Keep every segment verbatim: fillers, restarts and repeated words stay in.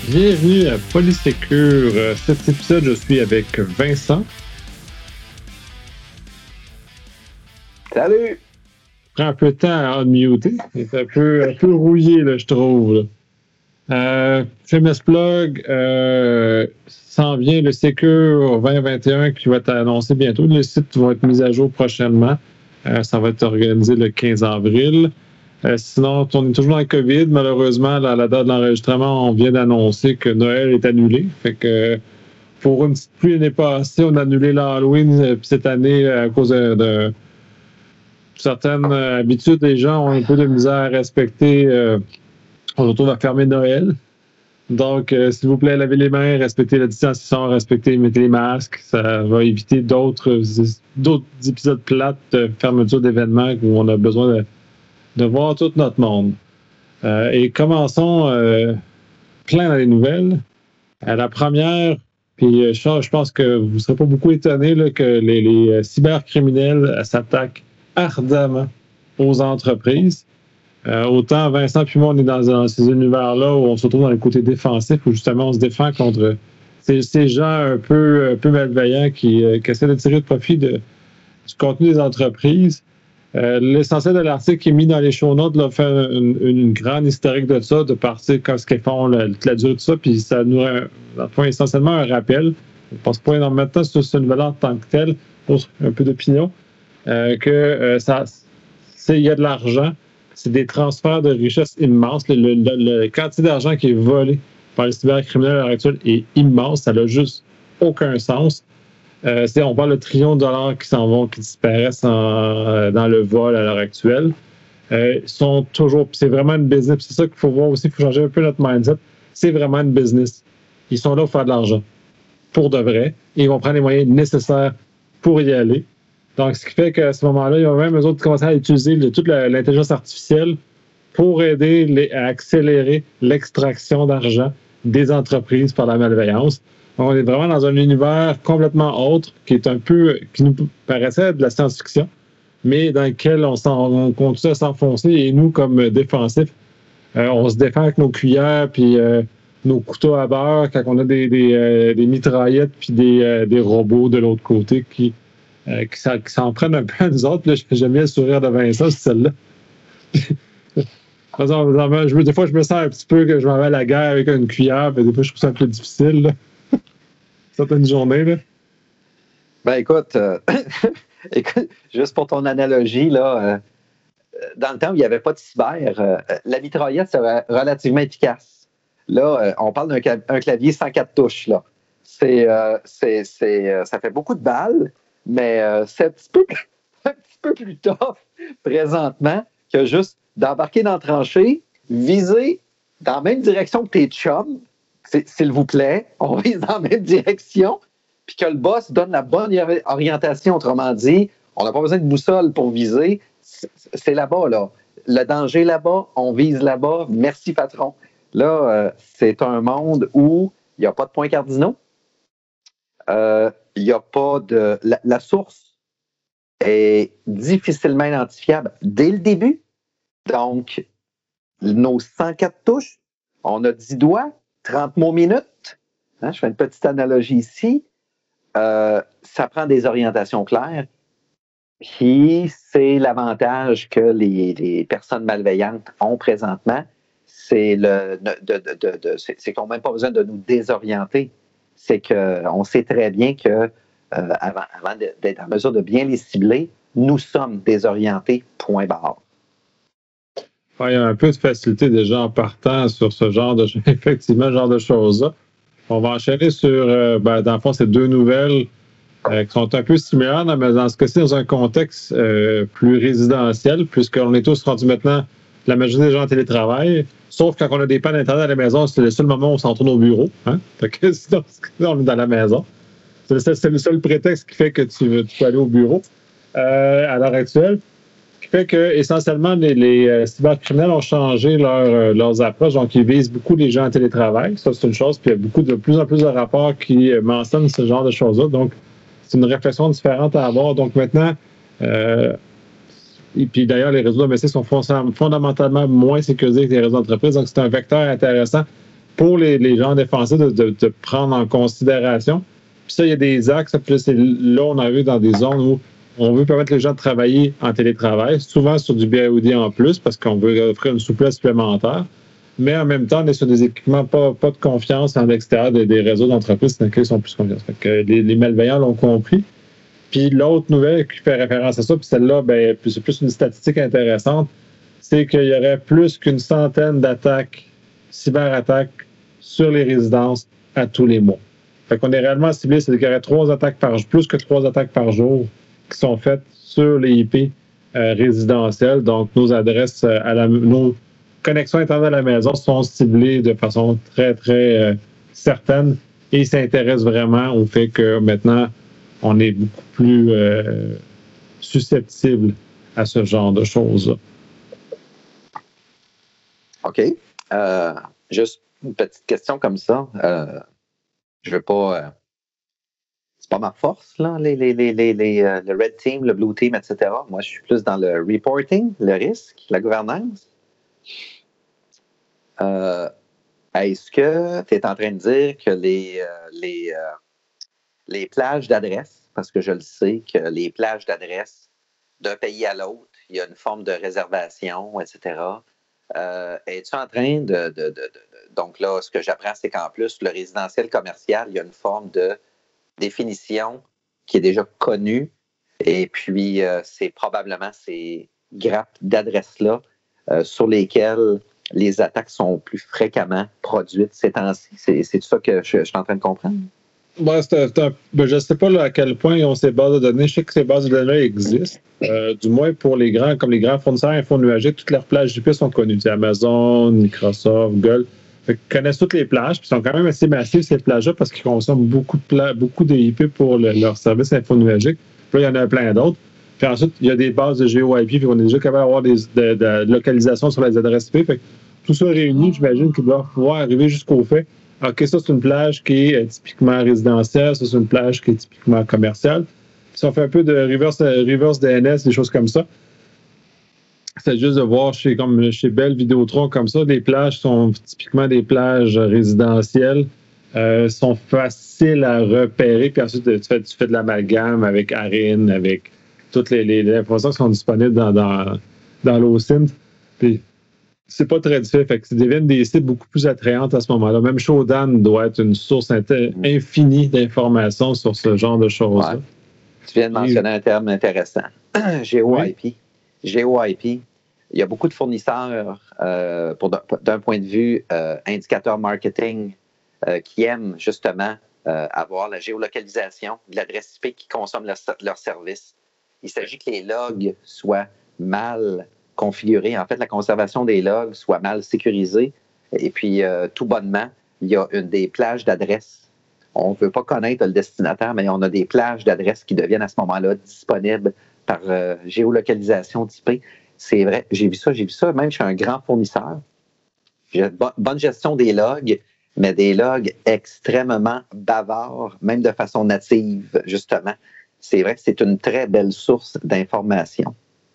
Bienvenue à Polysécure. Cet épisode, je suis avec Vincent. Salut! Prends un peu de temps à unmuter. C'est un peu, un peu rouillé, là, je trouve. Là. Euh, Famous Plug, euh, s'en vient le Secure vingt vingt et un qui va être annoncé bientôt. Le site va être mis à jour prochainement. Euh, ça va être organisé le quinze avril. Euh, sinon, on est toujours dans le COVID. Malheureusement, à la date de l'enregistrement, on vient d'annoncer que Noël est annulé. Fait que pour une petite pluie l'année passée, on a annulé l'Halloween. Puis cette année, à cause de, de certaines habitudes, les gens ont un peu de misère à respecter. Euh, on se retrouve à fermer Noël. Donc, euh, s'il vous plaît, lavez les mains, respectez la distanciation, respectez, mettez les masques. Ça va éviter d'autres, d'autres épisodes plates de fermeture d'événements où on a besoin de de voir tout notre monde. Euh, et commençons euh, plein dans les nouvelles. À la première, puis je, je pense que vous ne serez pas beaucoup étonnés là, que les, les cybercriminels s'attaquent ardemment aux entreprises. Euh, autant Vincent puis moi, on est dans, dans ces univers-là où on se retrouve dans le côté défensif, où justement on se défend contre ces, ces gens un peu, un peu malveillants qui, euh, qui essaient de tirer de profit de, du contenu des entreprises. Euh, l'essentiel de l'article est mis dans les show notes, là, faire une, une grande historique de ça, de partir quand ce qu'ils font, la, la durée de ça, puis ça nous fait essentiellement un rappel. Je ne pense pas énormément de temps sur ce nouvel en tant que tel, pour un peu d'opinion, euh, que euh, ça, c'est, il y a de l'argent, c'est des transferts de richesse immenses. Le, le, le, le quantité d'argent qui est volé par les cybercriminels à l'heure actuelle est immense, ça n'a juste aucun sens. Euh, c'est, on parle de trillions de dollars qui s'en vont, qui disparaissent en, euh, dans le vol à l'heure actuelle. Euh, sont toujours, c'est vraiment une business. C'est ça qu'il faut voir aussi, il faut changer un peu notre mindset. C'est vraiment une business. Ils sont là pour faire de l'argent, pour de vrai, et ils vont prendre les moyens nécessaires pour y aller. Donc, ce qui fait qu'à ce moment-là, ils vont même eux autres commencer à utiliser le, toute la, l'intelligence artificielle pour aider les, à accélérer l'extraction d'argent des entreprises par la malveillance. On est vraiment dans un univers complètement autre, qui est un peu, qui nous paraissait de la science-fiction, mais dans lequel on, on continue à s'enfoncer. Et nous, comme défensifs, euh, on se défend avec nos cuillères puis euh, nos couteaux à beurre quand on a des, des, euh, des mitraillettes puis des, euh, des robots de l'autre côté qui, euh, qui, s'en, qui s'en prennent un peu à nous autres. Là, j'aime bien le sourire de Vincent, c'est celle-là. je, des fois, je me sens un petit peu que je m'en vais à la guerre avec une cuillère, mais des fois, je trouve ça un peu difficile. Là. Certaines journées, là? Ben écoute, euh, écoute, juste pour ton analogie, là, euh, dans le temps où il n'y avait pas de cyber, euh, la mitraillette, c'était relativement efficace. Là, euh, on parle d'un un clavier cent quatre touches, là. C'est, euh, c'est, c'est, euh, ça fait beaucoup de balles, mais euh, c'est un petit peu, un petit peu plus tough présentement que juste d'embarquer dans la tranchée, viser dans la même direction que tes chums, C'est, s'il vous plaît, on vise dans la même direction, puis que le boss donne la bonne orientation. Autrement dit, on n'a pas besoin de boussole pour viser. C'est, c'est là-bas, là. Le danger là-bas, on vise là-bas. Merci, patron. Là, euh, c'est un monde où il n'y a pas de points cardinaux. Euh, il n'y a pas de... La, la source est difficilement identifiable dès le début. Donc, nos cent quatre touches, on a dix doigts, trente mots minutes, hein, je fais une petite analogie ici, euh, ça prend des orientations claires, puis c'est l'avantage que les, les personnes malveillantes ont présentement, c'est, le, de, de, de, de, c'est, c'est qu'on n'a même pas besoin de nous désorienter, c'est qu'on sait très bien que euh, avant, avant d'être en mesure de bien les cibler, nous sommes désorientés, point barre. Il y a un peu de facilité déjà en partant sur ce genre de effectivement ce genre de choses-là. On va enchaîner sur, euh, ben, dans le fond, ces deux nouvelles euh, qui sont un peu similaires, mais dans ce cas-ci, dans un contexte euh, plus résidentiel, puisqu'on est tous rendus maintenant, la majorité des gens en télétravail, sauf quand on a des pannes d'Internet à la maison, c'est le seul moment où on s'en tourne au bureau. Hein? Fait que sinon, on est dans la maison. C'est le, c'est le seul prétexte qui fait que tu, veux, tu peux aller au bureau euh, à l'heure actuelle. Ce qui fait que, essentiellement, les, les euh, cybercriminels ont changé leur, euh, leurs approches. Donc, ils visent beaucoup les gens en télétravail. Ça, c'est une chose. Puis, il y a beaucoup de, plus en plus de rapports qui euh, mentionnent ce genre de choses-là. Donc, c'est une réflexion différente à avoir. Donc, maintenant, euh, et puis d'ailleurs, les réseaux domestiques sont fondamentalement moins sécurisés que les réseaux d'entreprise. Donc, c'est un vecteur intéressant pour les, les gens défensifs de, de, de prendre en considération. Puis ça, il y a des axes. Puis là, c'est, là, on arrive dans des zones où on veut permettre les gens de travailler en télétravail, souvent sur du B I O D en plus, parce qu'on veut offrir une souplesse supplémentaire. Mais en même temps, on est sur des équipements pas, pas de confiance en l'extérieur des, des réseaux d'entreprises dans lesquels ils sont plus confiance. Fait que les, les malveillants l'ont compris. Puis l'autre nouvelle qui fait référence à ça, puis celle-là, ben, c'est plus une statistique intéressante, c'est qu'il y aurait plus qu'une centaine d'attaques, cyberattaques, sur les résidences à tous les mois. Fait qu'on est réellement ciblé, c'est qu'il y aurait trois attaques par jour, plus que trois attaques par jour qui sont faites sur les I P euh, résidentielles. Donc, nos adresses euh, à la, nos connexions Internet à la maison sont ciblées de façon très, très euh, certaine et s'intéressent vraiment au fait que maintenant, on est beaucoup plus euh, susceptible à ce genre de choses-là. OK. Euh, juste une petite question comme ça. Euh, je veux pas... Euh, c'est pas ma force, là, les, les, les, les, les, euh, le Red Team, le Blue Team, et cetera. Moi, je suis plus dans le reporting, le risque, la gouvernance. Euh, est-ce que tu es en train de dire que les, euh, les, euh, les plages d'adresse, parce que je le sais que les plages d'adresse d'un pays à l'autre, il y a une forme de réservation, et cetera. Euh, es-tu en train de, de, de, de, de... Donc là, ce que j'apprends, c'est qu'en plus, le résidentiel commercial, il y a une forme de définition qui est déjà connue. Et puis, euh, c'est probablement ces grappes d'adresses-là euh, sur lesquelles les attaques sont plus fréquemment produites ces temps-ci. C'est, c'est ça que je, je suis en train de comprendre? Ouais, c'est un, c'est un, ben, je ne sais pas là, à quel point ils ont ces bases de données. Je sais que ces bases de données existent. Euh, du moins pour les grands, comme les grands fournisseurs infonuagiques, toutes leurs plages I P sont connues. C'est Amazon, Microsoft, Google. Fait qu'ils connaissent toutes les plages, puis ils sont quand même assez massifs, ces plages-là, parce qu'ils consomment beaucoup de, pla- beaucoup de I P pour le, leur service infonuagique. Puis là, il y en a plein d'autres. Puis ensuite, il y a des bases de G E O I P, puis on est déjà capable d'avoir des, de, de, de localisation sur les adresses I P. Fait que tout ça réuni, j'imagine qu'ils doivent pouvoir arriver jusqu'au fait. OK, ça, c'est une plage qui est typiquement résidentielle, ça, c'est une plage qui est typiquement commerciale. Si on fait un peu de reverse, reverse D N S, des choses comme ça, c'est juste de voir chez, comme chez Bell Vidéotron comme ça, les plages sont typiquement des plages résidentielles, euh, sont faciles à repérer, puis ensuite tu fais, tu fais de l'amalgame avec Arin, avec toutes les, les, les informations qui sont disponibles dans, dans, dans l'O S I N T. Puis c'est pas très difficile, fait que ça devient des sites beaucoup plus attrayantes à ce moment-là. Même Shodan doit être une source inter- infinie d'informations sur ce genre de choses-là. Ouais. Tu viens de mentionner Et... un terme intéressant. G O I P. Oui. G O I P. Il y a beaucoup de fournisseurs, euh, pour, d'un point de vue euh, indicateur marketing, euh, qui aiment justement euh, avoir la géolocalisation de l'adresse I P qui consomme leur, leur service. Il s'agit que les logs soient mal configurés. En fait, la conservation des logs soit mal sécurisée. Et puis, euh, tout bonnement, il y a une, des plages d'adresses. On ne veut pas connaître le destinataire, mais on a des plages d'adresses qui deviennent à ce moment-là disponibles par euh, géolocalisation d'I P. C'est vrai, j'ai vu ça, j'ai vu ça, même chez un grand fournisseur. J'ai bo- bonne gestion des logs, mais des logs extrêmement bavards, même de façon native, justement. C'est vrai que c'est une très belle source d'information.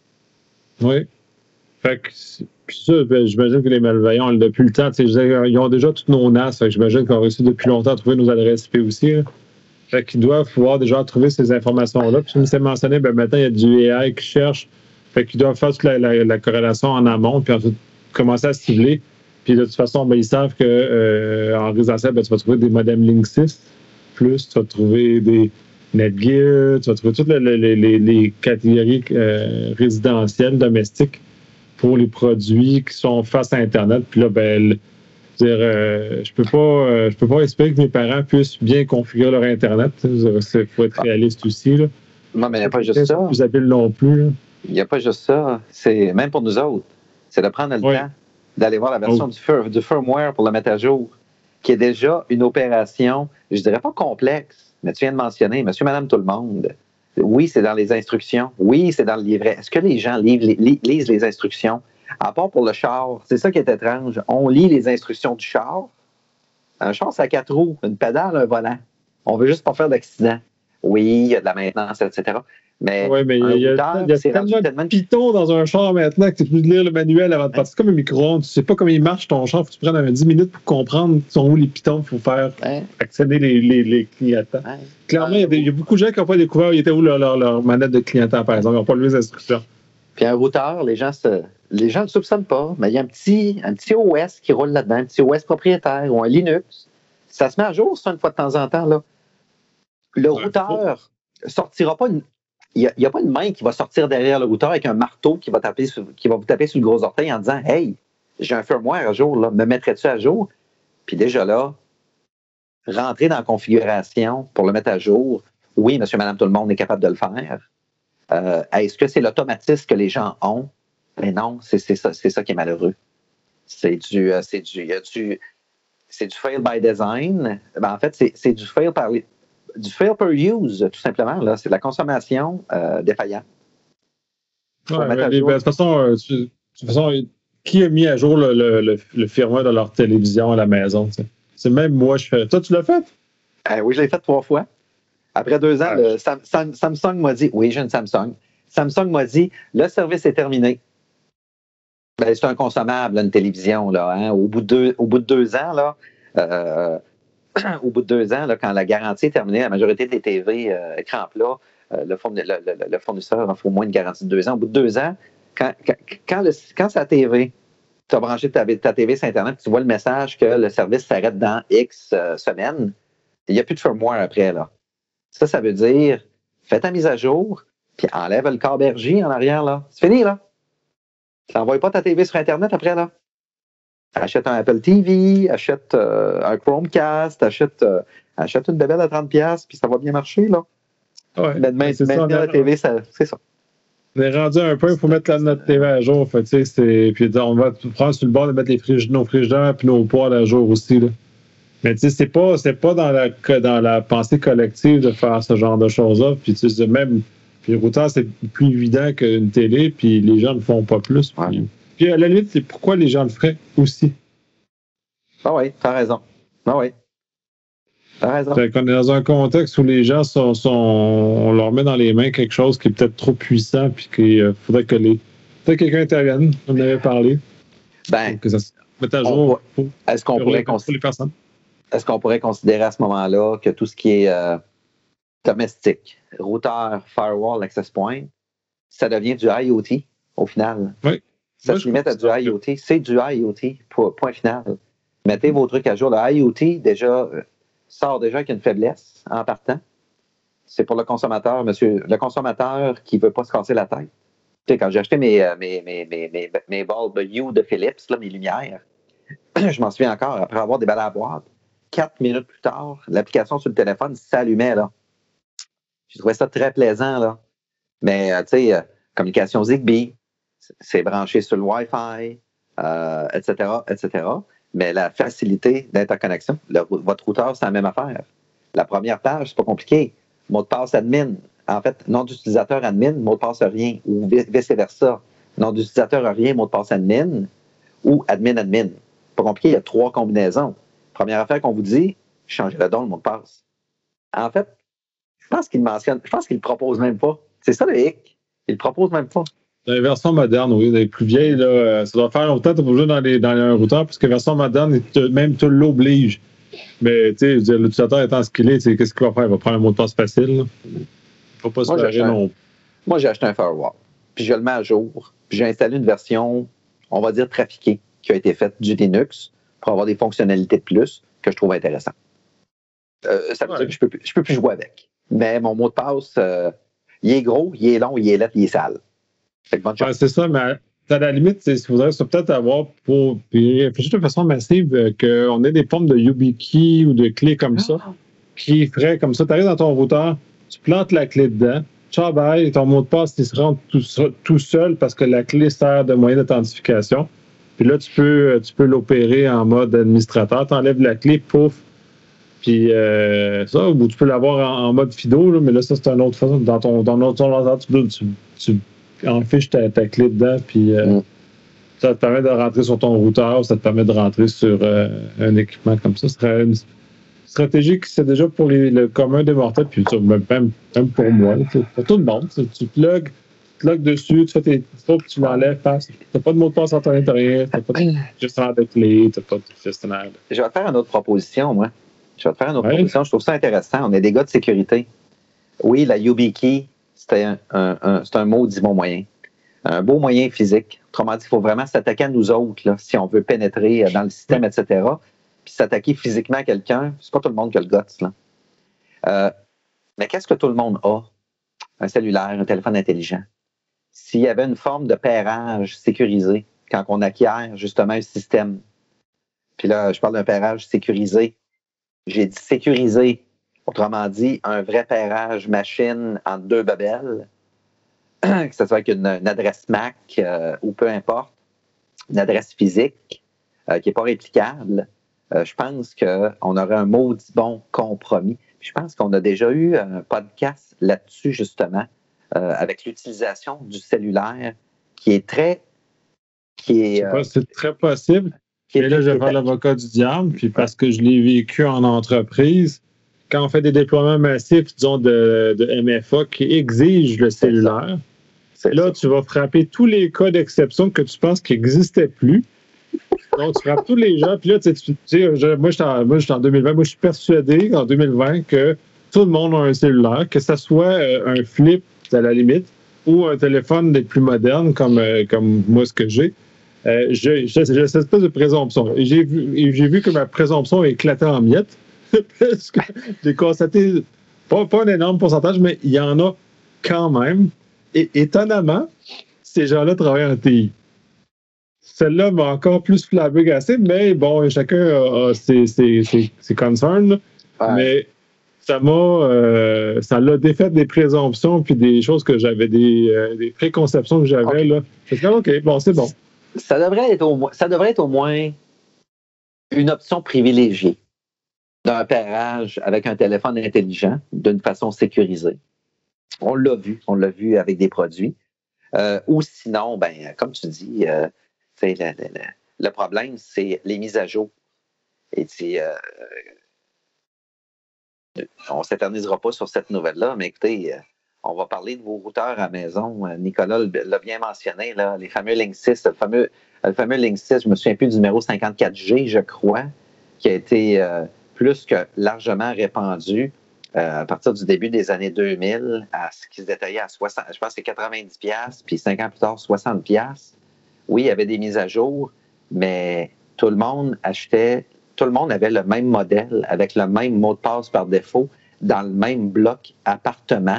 Oui. Fait que, puis ça, ben, j'imagine que les malveillants, depuis le temps, ils ont déjà toutes nos N A S, fait que j'imagine qu'on a réussi depuis longtemps à trouver nos adresses I P aussi. Là. Fait qu'ils doivent pouvoir déjà trouver ces informations-là. Puis, comme c'est mentionné, ben, maintenant, il y a du A I qui cherche. Fait qu'ils doivent faire toute la, la, la corrélation en amont, puis ensuite commencer à cibler. Puis de toute façon, ben, ils savent qu'en euh, résidentiel, ben, tu vas trouver des modems Linksys, plus tu vas trouver des Netgear, tu vas trouver toutes les, les, les, les catégories euh, résidentielles, domestiques pour les produits qui sont face à Internet. Puis là, ben, dire, euh, je peux pas, euh, je peux pas espérer que mes parents puissent bien configurer leur Internet. Il faut être réaliste aussi. Là. Non, mais il n'y a pas juste ça. Plus habile non plus. Là. Il n'y a pas juste ça. C'est, même pour nous autres, c'est de prendre le oui. temps d'aller voir la version oh. du, fir- du firmware pour le mettre à jour, qui est déjà une opération, je dirais pas complexe, mais tu viens de mentionner, monsieur, madame, tout le monde. Oui, c'est dans les instructions. Oui, c'est dans le livret. Est-ce que les gens lisent les, lisent les instructions? À part pour le char, c'est ça qui est étrange. On lit les instructions du char. Un char, c'est à quatre roues, une pédale, un volant. On veut juste pas faire d'accident. Oui, il y a de la maintenance, et cetera. Mais, ouais, mais il y a, routeur, il y a tellement, tellement de pitons dans un char maintenant que tu peux lire le manuel avant de partir. C'est comme un micro-ondes. Tu sais pas comment il marche ton char. Faut que tu prennes dix minutes pour comprendre sont où les pitons pour faire ouais. accéder les, les, les clignotants. Ouais. Clairement, il y, y a beaucoup de gens qui n'ont pas découvert il était où leur, leur, leur manette de clignotant, par exemple. Ils n'ont pas lu les instructions. Puis un routeur, les gens se, les gens ne le soupçonnent pas, mais il y a un petit, un petit O S qui roule là-dedans, un petit O S propriétaire ou un Linux. Ça se met à jour, ça, une fois de temps en temps. Là. Le ouais, routeur ne sortira pas une. Il n'y a, a pas une main qui va sortir derrière le routeur avec un marteau qui va, taper sur, qui va vous taper sur le gros orteil en disant « Hey, j'ai un firmware à jour, là, me mettrais-tu à jour? » Puis déjà là, rentrer dans la configuration pour le mettre à jour. Oui, monsieur, madame, tout le monde est capable de le faire. Euh, est-ce que c'est l'automatisme que les gens ont? Mais non, c'est, c'est, ça, c'est ça qui est malheureux. C'est du, c'est du, il y a du, c'est du fail by design. Ben, en fait, c'est, c'est du fail par les... du fail per use, tout simplement. Là. C'est de la consommation euh, défaillante. Ouais, mais, de toute façon, euh, tu, de toute façon, qui a mis à jour le, le, le, le firmware de leur télévision à la maison? T'sais? C'est même moi, je fais. Toi, tu l'as fait? Euh, oui, je l'ai fait trois fois. Après deux ans, ouais. le Sam, Sam, Samsung m'a dit, oui, j'ai une Samsung. Samsung m'a dit, le service est terminé. Ben, c'est un consommable, une télévision. Là, hein? au, bout de deux, au bout de deux ans, là, euh, au bout de deux ans, là, quand la garantie est terminée, la majorité des T V euh, écran plat, euh, le, fourni- le, le, le fournisseur offre au moins une garantie de deux ans. Au bout de deux ans, quand, quand, quand, le, quand c'est la T V, tu as branché ta, ta T V sur Internet, tu vois le message que le service s'arrête dans X euh, semaines, il n'y a plus de firmware après. Là. Ça, ça veut dire, fais ta mise à jour, puis enlève le câble R J en arrière. Là. C'est fini, là. Tu n'envoies pas ta T V sur Internet après, là. Achète un Apple T V, achète euh, un Chromecast, achète, euh, achète une bébelle à trente dollars, puis ça va bien marcher, là. Ouais, mais de maintenir ça, la T V, ça, c'est ça. On est rendu un peu, il faut mettre la, notre T V à jour. Fait, c'est, puis on va prendre sur le bord de mettre les frige, nos frigidaires puis nos poêles à jour aussi. Là. Mais tu sais, c'est pas, c'est pas dans la, dans la pensée collective de faire ce genre de choses-là. Puis tu sais, même, puis le routeur, c'est plus évident qu'une télé, puis les gens ne font pas plus. Puis, ouais. puis à la limite, c'est pourquoi les gens le feraient aussi. Ah oui, t'as raison. Ah oui. T'as raison. Fait qu'on est dans un contexte où les gens sont, sont, on leur met dans les mains quelque chose qui est peut-être trop puissant, puis qu'il euh, faudrait que les, peut-être quelqu'un intervienne. On en avait parlé. Ben, que ça se mette à jour. Pour, est-ce qu'on pourrait considérer, est-ce qu'on pourrait considérer à ce moment-là que tout ce qui est euh, domestique, routeur, firewall, access point, ça devient du IoT au final? Oui. Ça Moi, se limite à du IoT. Que... C'est du IoT, point final. Mettez vos trucs à jour. Le IoT, déjà, euh, sort déjà avec une faiblesse en partant. C'est pour le consommateur, monsieur, le consommateur qui ne veut pas se casser la tête. Tu sais, quand j'ai acheté mes, mes, mes, mes, mes, mes bulbes U de Philips, là, mes lumières, je m'en souviens encore, après avoir déballé la boîte, quatre minutes plus tard, l'application sur le téléphone s'allumait, là. Je trouvais ça très plaisant, là. Mais, euh, tu sais, euh, communication Zigbee, c'est branché sur le Wi-Fi, euh, et cetera, et cetera. Mais la facilité d'interconnexion, le, votre routeur, c'est la même affaire. La première page, c'est pas compliqué. Mot de passe admin. En fait, nom d'utilisateur admin, mot de passe rien. Ou vice-versa. Nom d'utilisateur rien, mot de passe admin. Ou admin admin. Pas compliqué, il y a trois combinaisons. Première affaire qu'on vous dit, changez le don, le mot de passe. En fait, je pense qu'il mentionne, je pense qu'il ne le propose même pas. C'est ça le hic. Il ne le propose même pas. Dans les versions modernes, oui, les plus vieilles, là, ça doit faire longtemps que tu vas jouer dans, les, dans un routeur, parce que la version moderne, même tu l'obliges. Mais tu sais, l'utilisateur étant ce qu'il est, qu'est-ce qu'il va faire? Il va prendre un mot de passe facile. Il ne faut pas se faire non. Moi, j'ai acheté un firewall, puis je le mets à jour, puis j'ai installé une version, on va dire, trafiquée, qui a été faite du Linux pour avoir des fonctionnalités de plus que je trouve intéressantes. Euh, ça veut ouais. dire que je ne peux, peux plus jouer avec. Mais mon mot de passe, euh, il est gros, il est long, il est lettre, il est sale. Ouais, c'est ça, mais à la limite, il faudrait peut-être avoir, pour puis réfléchir de façon massive, euh, qu'on ait des formes de YubiKey ou de clés comme ça, qui feraient comme ça. Tu arrives dans ton routeur, tu plantes la clé dedans, ciao, bye, ton mot de passe, il se rend tout, tout seul parce que la clé sert de moyen d'authentification. Puis là, tu peux, tu peux l'opérer en mode administrateur. Tu enlèves la clé, pouf. Puis euh, ça, ou tu peux l'avoir en, en mode FIDO, là, mais là, ça, c'est une autre façon. Dans ton, dans ton ordinateur, tu, tu, tu enfiches ta, ta clé dedans, puis euh, mm. ça te permet de rentrer sur ton routeur, ça te permet de rentrer sur euh, un équipement comme ça. Ce serait, une, ce stratégie qui c'est déjà pour les, le commun des mortels, puis même, même pour moi, pour tout le monde. Tu plugues, tu plugues dessus, tu fais tes trucs, tu l'enlèves, tu n'as pas de mot de passe à ton intérieur, tu n'as pas de gestionnaire de clés, tu n'as pas de gestionnaire. Je vais te faire une autre proposition, moi. Je vais te faire une autre ouais. proposition. Je trouve ça intéressant. On est des gars de sécurité. Oui, la YubiKey, c'était un, un, un, c'est un maudit bon moyen. Un beau moyen physique. Autrement dit, il faut vraiment s'attaquer à nous autres, là, si on veut pénétrer dans le système, et cetera. Puis s'attaquer physiquement à quelqu'un, c'est pas tout le monde qui a le guts, là. Euh, mais qu'est-ce que tout le monde a? Un cellulaire, un téléphone intelligent. S'il y avait une forme de pairage sécurisé, quand on acquiert justement un système, puis là, je parle d'un pairage sécurisé. J'ai dit sécurisé. Autrement dit, un vrai pairage machine entre deux babelles, que ce soit avec une, une adresse M A C euh, ou peu importe, une adresse physique euh, qui n'est pas réplicable, euh, je pense qu'on aurait un maudit bon compromis. Puis je pense qu'on a déjà eu un podcast là-dessus, justement, euh, avec l'utilisation du cellulaire, qui est très... qui est, euh, c'est très possible. Et là, je vais faire l'avocat du diable, puis parce que je l'ai vécu en entreprise, quand on fait des déploiements massifs, disons, de, de M F A qui exigent le cellulaire, là, tu vas frapper tous les cas d'exception que tu penses qu'ils n'existaient plus. Donc, tu frappes tous les gens, puis là, tu sais, moi, je suis en deux mille vingt, moi, je suis persuadé en deux mille vingt que tout le monde a un cellulaire, que ce soit un flip, à la limite, ou un téléphone des plus modernes, comme, comme moi, ce que j'ai. Euh, j'ai, j'ai, j'ai cette espèce de présomption. Et j'ai vu, et j'ai vu que ma présomption éclatait en miettes. Parce que j'ai constaté, pas, pas un énorme pourcentage, mais il y en a quand même. Et étonnamment, ces gens-là travaillent en T I. Celle-là m'a encore plus flabbergassé, mais bon, chacun a, a ses, ses, ses, ses concerns. Ouais. Mais ça m'a, euh, ça l'a défait des présomptions puis des choses que j'avais, des, euh, des préconceptions que j'avais. Okay. Là. J'ai dit, OK, bon, c'est bon. Ça devrait être au moins, ça devrait être au moins une option privilégiée d'un pairage avec un téléphone intelligent d'une façon sécurisée. On l'a vu, on l'a vu avec des produits. Euh, ou sinon, ben, comme tu dis, euh, le, le, le problème, c'est les mises à jour. Et euh, on ne s'éternisera pas sur cette nouvelle-là, mais écoutez, euh, on va parler de vos routeurs à la maison. Nicolas l'a bien mentionné, là, les fameux Link six, le fameux, le fameux Link six, je me souviens plus du numéro cinquante-quatre G, je crois, qui a été euh, plus que largement répandu euh, à partir du début des années deux mille, à ce qui se détaillait à soixante, je pense que c'est quatre-vingt-dix dollars, puis cinq ans plus tard, soixante dollars. Oui, il y avait des mises à jour, mais tout le monde achetait, tout le monde avait le même modèle, avec le même mot de passe par défaut, dans le même bloc appartement.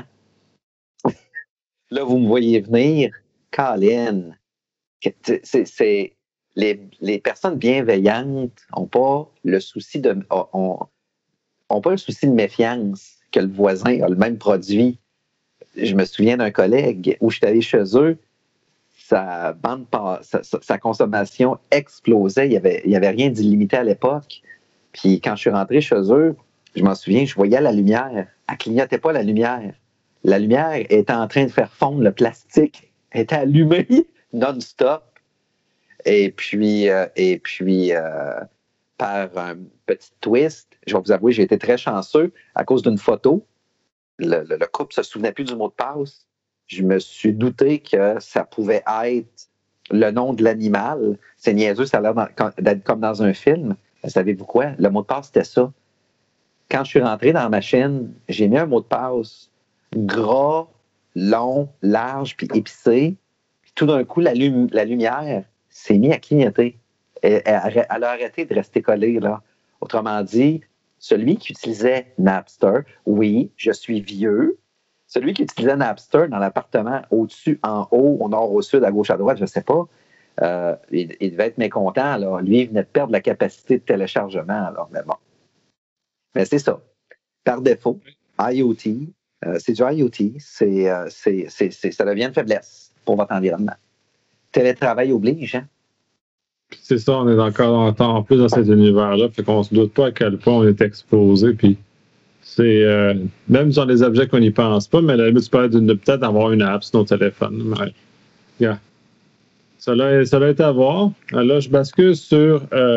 Là, vous me voyez venir, Colin, c'est, c'est, les, les personnes bienveillantes n'ont pas le souci de ont, ont pas le souci de méfiance que le voisin a le même produit. Je me souviens d'un collègue où je suis allé chez eux, sa, bande, sa, sa consommation explosait, il n'y avait, il y avait rien d'illimité à l'époque. Puis quand je suis rentré chez eux, je m'en souviens, je voyais la lumière, elle ne clignotait pas la lumière. La lumière était en train de faire fondre le plastique. Elle était allumée non-stop. Et puis, euh, et puis euh, par un petit twist, je vais vous avouer, j'ai été très chanceux à cause d'une photo. Le, le, le couple ne se souvenait plus du mot de passe. Je me suis douté que ça pouvait être le nom de l'animal. C'est niaiseux, ça a l'air dans, d'être comme dans un film. Mais savez-vous quoi? Le mot de passe, c'était ça. Quand je suis rentré dans la machine, j'ai mis un mot de passe gras, long, large, puis épicé. Puis tout d'un coup, la, lum- la lumière s'est mise à clignoter. Elle, elle, elle a arrêté de rester collée, là. Autrement dit, celui qui utilisait Napster, oui, je suis vieux. Celui qui utilisait Napster dans l'appartement au-dessus, en haut, au nord, au sud, à gauche, à droite, je ne sais pas, euh, il, il devait être mécontent. Là. Lui, il venait de perdre la capacité de téléchargement. Alors, mais bon. Mais c'est ça. Par défaut, IoT, Euh, c'est du IoT, c'est, euh, c'est, c'est, c'est, ça devient une faiblesse pour votre environnement. Télétravail oblige, hein? C'est ça, on est encore en, en plus dans cet univers-là, fait qu'on ne se doute pas à quel point on est exposé, puis c'est, euh, même sur des objets qu'on n'y pense pas, mais à la limite, tu peux peut-être avoir une app sur ton téléphone. Mais, yeah. Ça l'a été à voir. Là, je bascule sur euh,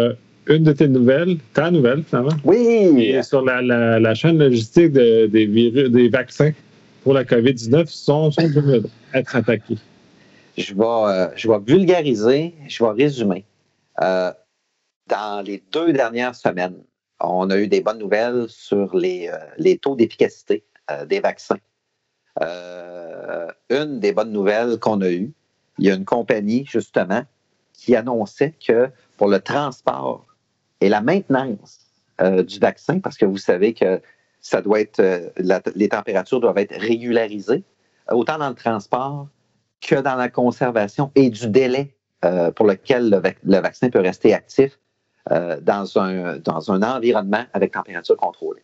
une de tes nouvelles, ta nouvelle, finalement, Oui! et sur la, la, la chaîne logistique de, des, virus, des vaccins pour la COVID dix-neuf sont, sont de être attaqués. Je vais, euh, je vais vulgariser, je vais résumer. Euh, dans les deux dernières semaines, on a eu des bonnes nouvelles sur les, euh, les taux d'efficacité euh, des vaccins. Euh, une des bonnes nouvelles qu'on a eues, il y a une compagnie, justement, qui annonçait que pour le transport et la maintenance euh, du vaccin, parce que vous savez que ça doit être, euh, la, les températures doivent être régularisées, autant dans le transport que dans la conservation et du délai euh, pour lequel le, vac- le vaccin peut rester actif euh, dans, un, dans un environnement avec température contrôlée.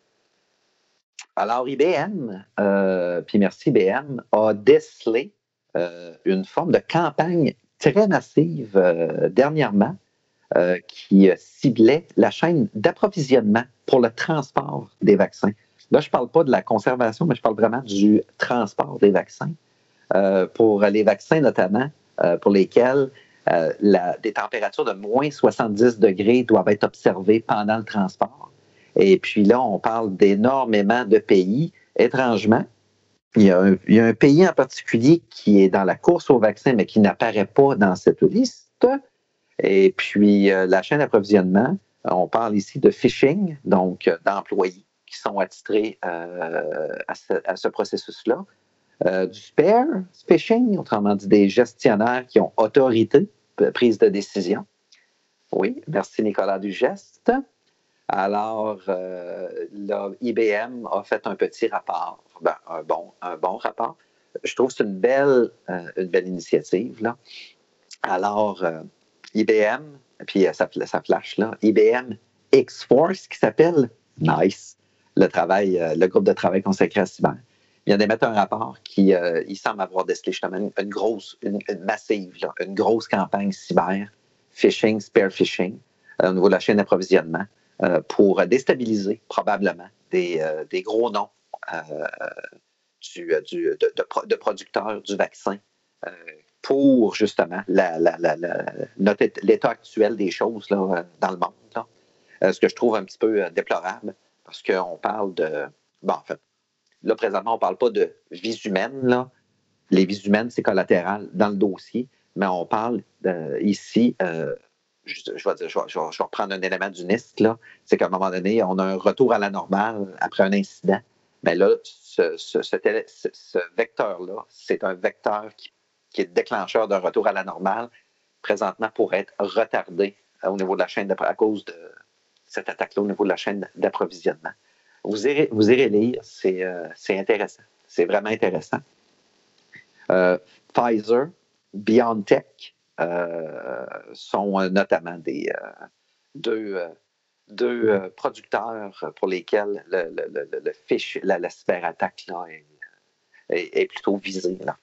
Alors, I B M, euh, puis merci I B M, a décelé euh, une forme de campagne très massive euh, dernièrement euh, qui ciblait la chaîne d'approvisionnement pour le transport des vaccins. Là, je ne parle pas de la conservation, mais je parle vraiment du transport des vaccins. Euh, pour les vaccins notamment, euh, pour lesquels euh, la, des températures de moins soixante-dix degrés doivent être observées pendant le transport. Et puis là, on parle d'énormément de pays. Étrangement, il y a un, il y a un pays en particulier qui est dans la course au vaccin, mais qui n'apparaît pas dans cette liste. Et puis, euh, la chaîne d'approvisionnement, on parle ici de phishing, donc euh, d'employés qui sont attitrés euh, à ce, à ce processus-là. Euh, du spare phishing, autrement dit des gestionnaires qui ont autorité de prise de décision. Oui, merci Nicolas du geste. Alors, euh, là, I B M a fait un petit rapport, ben, un, bon, un bon rapport. Je trouve que c'est une belle, euh, une belle initiative, là. Alors, euh, I B M, puis euh, ça, ça flash là, I B M X-Force qui s'appelle NICE, le, travail, euh, le groupe de travail consacré à cyber. Il vient d'émettre un rapport qui euh, il semble avoir décelé justement une, une grosse, une, une massive, là, une grosse campagne cyber, phishing, spear phishing, euh, au niveau de la chaîne d'approvisionnement, euh, pour déstabiliser probablement des, euh, des gros noms euh, du, du, de, de, de producteurs du vaccin euh, pour justement la, la, la, la, notre, l'état actuel des choses là, dans le monde. Là. Euh, ce que je trouve un petit peu euh, déplorable, parce qu'on parle de... Bon, en fait, là, présentement, on ne parle pas de vies humaines. Là. Les vies humaines, c'est collatéral dans le dossier, mais on parle de, ici, euh, je, je, vais dire, je, vais, je, vais, je vais reprendre un élément du N I S T, là, c'est qu'à un moment donné, on a un retour à la normale après un incident. Mais là, ce, ce, ce, ce, ce vecteur-là, c'est un vecteur qui, qui est déclencheur d'un retour à la normale, présentement pour être retardé au niveau de la chaîne, à cause de cette attaque-là au niveau de la chaîne d'approvisionnement. Vous irez, vous irez lire, c'est, euh, c'est intéressant. C'est vraiment intéressant. Euh, Pfizer, BioNTech euh, sont euh, notamment des euh, deux, euh, deux euh, producteurs pour lesquels le, le, le, le fiche, la, la cyberattaque là, est, est, est plutôt visée. Là.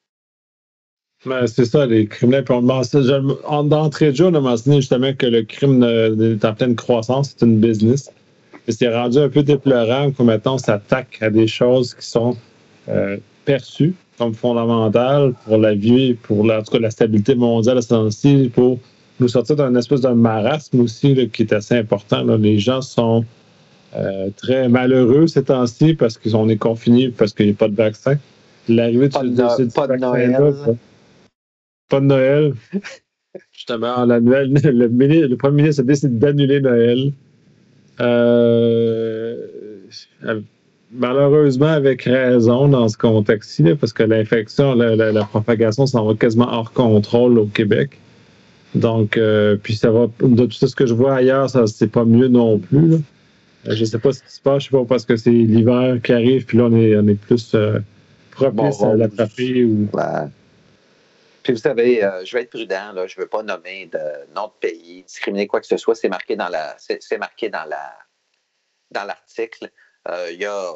Mais c'est ça, les criminels. Puis on mentionne, d'entrée de jeu, on a mentionné justement que le crime est en pleine croissance, c'est une business. Et c'est rendu un peu déplorant que maintenant on s'attaque à des choses qui sont euh, perçues comme fondamentales pour la vie, pour la, en tout cas, la stabilité mondiale, aussi, pour nous sortir d'un espèce de marasme aussi là, qui est assez important. Là. Les gens sont euh, très malheureux ces temps-ci parce qu'on est confinés, parce qu'il n'y a pas de vaccin. L'arrivée pas de, de, de, de pas de Noël. Pas, pas de Noël. Justement, la Noël, le, ministre, le premier ministre a décidé d'annuler Noël. Euh, malheureusement, avec raison dans ce contexte-ci, là, parce que l'infection, la, la, la propagation s'en va quasiment hors contrôle au Québec. Donc, euh, puis ça va, de tout ce que je vois ailleurs, ça c'est pas mieux non plus. Là. Je ne sais pas ce qui se passe, je sais pas parce que c'est l'hiver qui arrive, puis là on est, on est plus euh, propice bon, à l'attraper. Ou... Ouais. Puis vous savez, euh, je vais être prudent, là, je ne veux pas nommer de nom de pays, discriminer quoi que ce soit, c'est marqué dans la, c'est, c'est marqué dans la, dans l'article. Euh, il y a,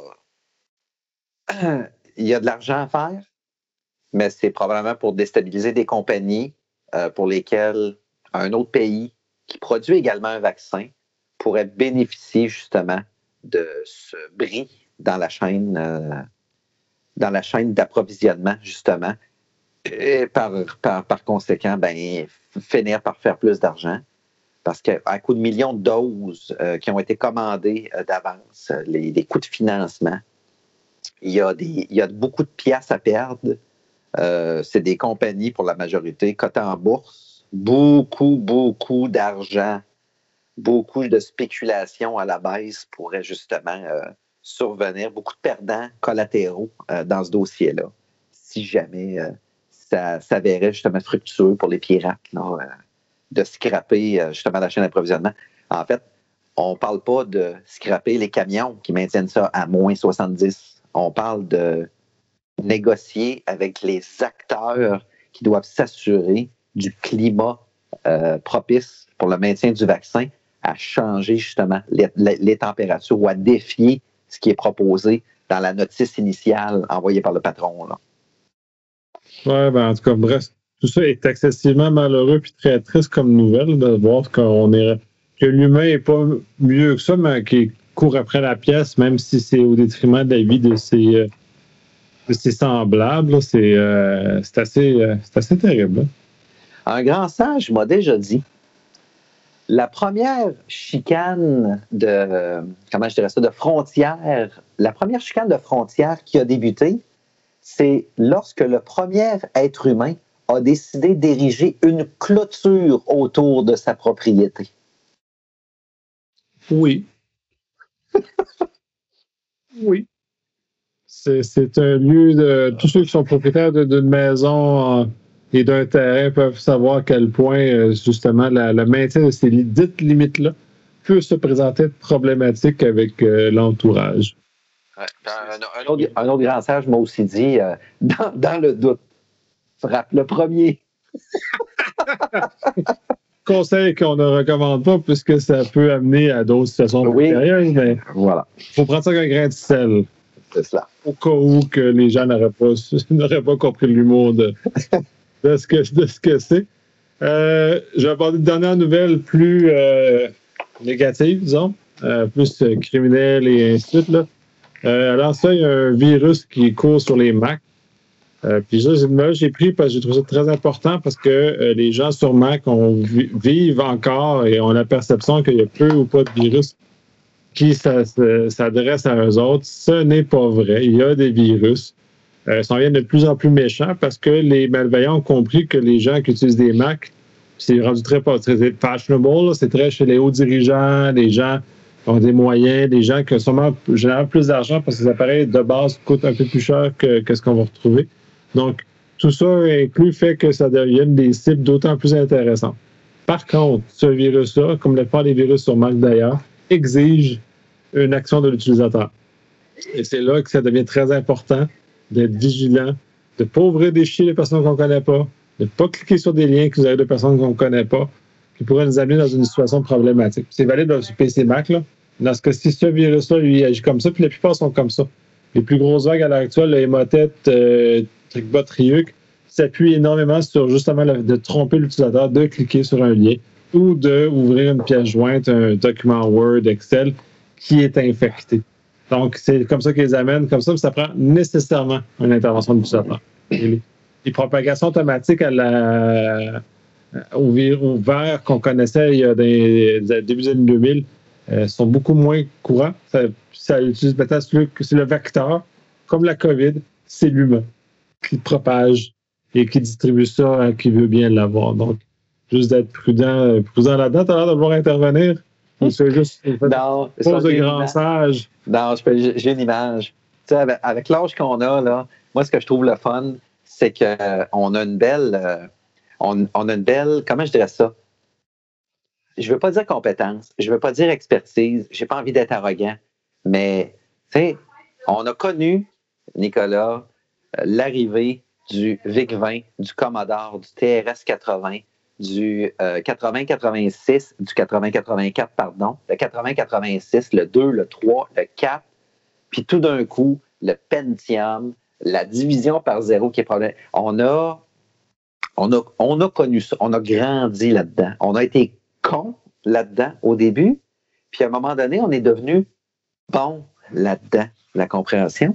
il y a de l'argent à faire, mais c'est probablement pour déstabiliser des compagnies euh, pour lesquelles un autre pays qui produit également un vaccin pourrait bénéficier justement de ce bris dans la chaîne, euh, dans la chaîne d'approvisionnement, justement. Et par, par, par conséquent, ben, finir par faire plus d'argent. parce qu'à coup de millions de doses euh, qui ont été commandées euh, d'avance, les, les coûts de financement, il y a, des, il y a beaucoup de piastres à perdre. Euh, c'est des compagnies, pour la majorité, cotées en bourse. Beaucoup, beaucoup d'argent, beaucoup de spéculation à la baisse pourrait justement euh, survenir. Beaucoup de perdants collatéraux euh, dans ce dossier-là, si jamais euh, ça s'avérait justement fructueux pour les pirates là, euh, de scraper euh, justement la chaîne d'approvisionnement. En fait, on ne parle pas de scraper les camions qui maintiennent ça à moins soixante-dix. On parle de négocier avec les acteurs qui doivent s'assurer du climat euh, propice pour le maintien du vaccin à changer justement les, les, les températures ou à défier ce qui est proposé dans la notice initiale envoyée par le patron. Là. Ouais, ben en tout cas, bref, tout ça est excessivement malheureux et très triste comme nouvelle de voir qu'on est, que l'humain n'est pas mieux que ça, mais qu'il court après la pièce, même si c'est au détriment de la vie de ses, de ses semblables. Là, c'est, euh, c'est, assez, euh, c'est assez terrible. Là. Un grand sage m'a déjà dit, la première chicane de, comment je dirais ça, de frontière, la première chicane de frontière qui a débuté, c'est lorsque le premier être humain a décidé d'ériger une clôture autour de sa propriété. Oui. Oui. C'est, c'est un lieu de... Tous ceux qui sont propriétaires de, d'une maison euh, et d'un terrain peuvent savoir à quel point, euh, justement, la, le maintien de ces dites limites-là peut se présenter problématique avec euh, l'entourage. Ouais. Un, un, autre, un autre grand sage m'a aussi dit, euh, dans, dans le doute, frappe le premier. Conseil qu'on ne recommande pas puisque ça peut amener à d'autres situations oui. sérieuses, mais voilà. Il faut prendre ça avec un grain de sel. C'est cela. Au cas où que les gens n'auraient pas, n'auraient pas compris l'humour de, de, ce, que, de ce que c'est. Euh, je vais aborder une dernière nouvelle plus euh, négative, disons, euh, plus euh, criminelle et ainsi de suite. Là. Euh, alors ça, il y a un virus qui court sur les Mac. Euh, puis ça, moi, j'ai pris parce que j'ai trouvé ça très important parce que euh, les gens sur Mac on, vivent encore et ont la perception qu'il y a peu ou pas de virus qui s'adresse à eux autres. Ce n'est pas vrai. Il y a des virus. Euh, ils s'en viennent de plus en plus méchants parce que les malveillants ont compris que les gens qui utilisent des Macs, c'est rendu très, très fashionable, là, c'est très chez les hauts dirigeants, les gens qui ont des moyens, des gens qui ont sûrement généralement plus d'argent parce que les appareils de base coûtent un peu plus cher que, que ce qu'on va retrouver. Donc, tout ça inclut fait que ça devienne des cibles d'autant plus intéressantes. Par contre, ce virus-là, comme la plupart des virus sur Mac d'ailleurs, exige une action de l'utilisateur. Et c'est là que ça devient très important d'être vigilant, de ne pas ouvrir des fichiers de personnes qu'on ne connaît pas, de ne pas cliquer sur des liens qui vous arrivent de personnes qu'on ne connaît pas, qui pourraient nous amener dans une situation problématique. C'est valide dans le P C Mac, là. Dans ce cas-ci, ce virus-là, lui, agit comme ça, puis la plupart sont comme ça. Les plus grosses vagues à l'heure actuelle, le Emotet, euh, TrickBot, Ryuk, s'appuient énormément sur justement le, de tromper l'utilisateur, de cliquer sur un lien ou d'ouvrir une pièce jointe, un document Word, Excel, qui est infecté. Donc, c'est comme ça qu'ils les amènent, comme ça, ça prend nécessairement une intervention de l'utilisateur. Les, les propagations automatiques à la, au, au verre qu'on connaissait il y a des, des début des années deux mille euh, sont beaucoup moins courants. Ça, ça utilise peut-être c'est le vecteur, comme la COVID, c'est l'humain qui propage et qui distribue ça à qui veut bien l'avoir. Donc, juste d'être prudent, prudent là-dedans. Tu as l'air de vouloir intervenir? Ou c'est juste une non, pause de grand sage? Non, j'ai une image. Tu sais, avec, avec l'âge qu'on a, là, moi, ce que je trouve le fun, c'est qu'on euh, a une belle... Euh, on, on a une belle... Comment je dirais ça? Je ne veux pas dire compétence, je ne veux pas dire expertise, je n'ai pas envie d'être arrogant, mais, tu sais, on a connu, Nicolas, euh, l'arrivée du VIC vingt, du Commodore, du T R S quatre-vingts, du euh, quatre-vingts quatre-vingt-six, du quatre-vingts quatre-vingt-quatre, pardon, le quatre-vingts quatre-vingt-six, le deux, le trois, le quatre, puis tout d'un coup, le Pentium, la division par zéro qui est problème. On a, on a, on a connu ça, on a grandi là-dedans, on a été con là-dedans au début, puis à un moment donné, on est devenu bon là-dedans, la compréhension.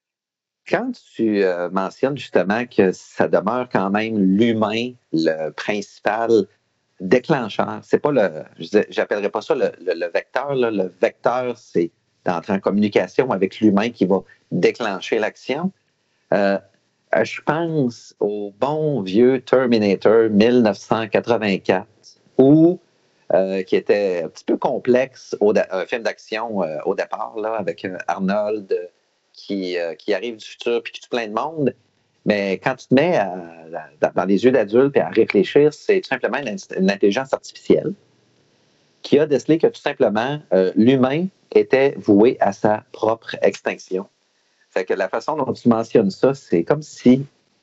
Quand tu euh, mentionnes justement que ça demeure quand même l'humain le principal déclencheur. C'est pas le, j'appellerais pas ça le, le, le vecteur. Là. Le vecteur, c'est d'entrer en communication avec l'humain qui va déclencher l'action. Euh, je pense au bon vieux Terminator dix-neuf cent quatre-vingt-quatre, où, euh, qui était un petit peu complexe, au, un film d'action euh, au départ, là, avec euh, Arnold euh, qui, euh, qui arrive du futur puis qui tue plein de monde. Mais quand tu te mets à, à, dans les yeux d'adulte et à réfléchir, c'est tout simplement une, une intelligence artificielle qui a décelé que tout simplement euh, l'humain était voué à sa propre extinction. Fait que la façon dont tu mentionnes ça, c'est comme si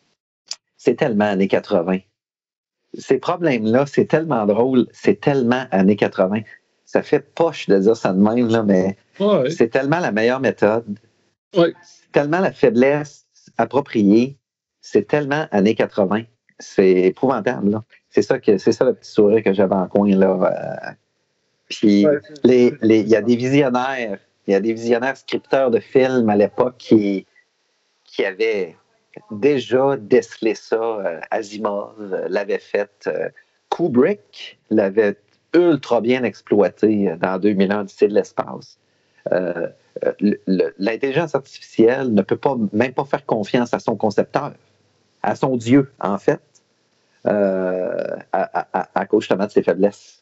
c'est tellement années quatre-vingt. Ces problèmes-là, c'est tellement drôle, c'est tellement années quatre-vingt. Ça fait poche de dire ça de même, là, mais ouais. C'est tellement la meilleure méthode. Ouais. C'est tellement la faiblesse appropriée. C'est tellement années quatre-vingt. C'est épouvantable, là. C'est ça, que, c'est ça le petit sourire que j'avais en coin, là. Euh, puis, ouais. les, les, il y a des visionnaires, il y a des visionnaires scripteurs de films à l'époque qui, qui avaient déjà décelé ça. Euh, Asimov l'avait fait. Euh, Kubrick l'avait ultra bien exploité dans deux mille un, Odyssée de l'espace. Euh, le, le, l'intelligence artificielle ne peut pas, même pas faire confiance à son concepteur, à son Dieu, en fait, euh, à, à, à cause justement de ses faiblesses.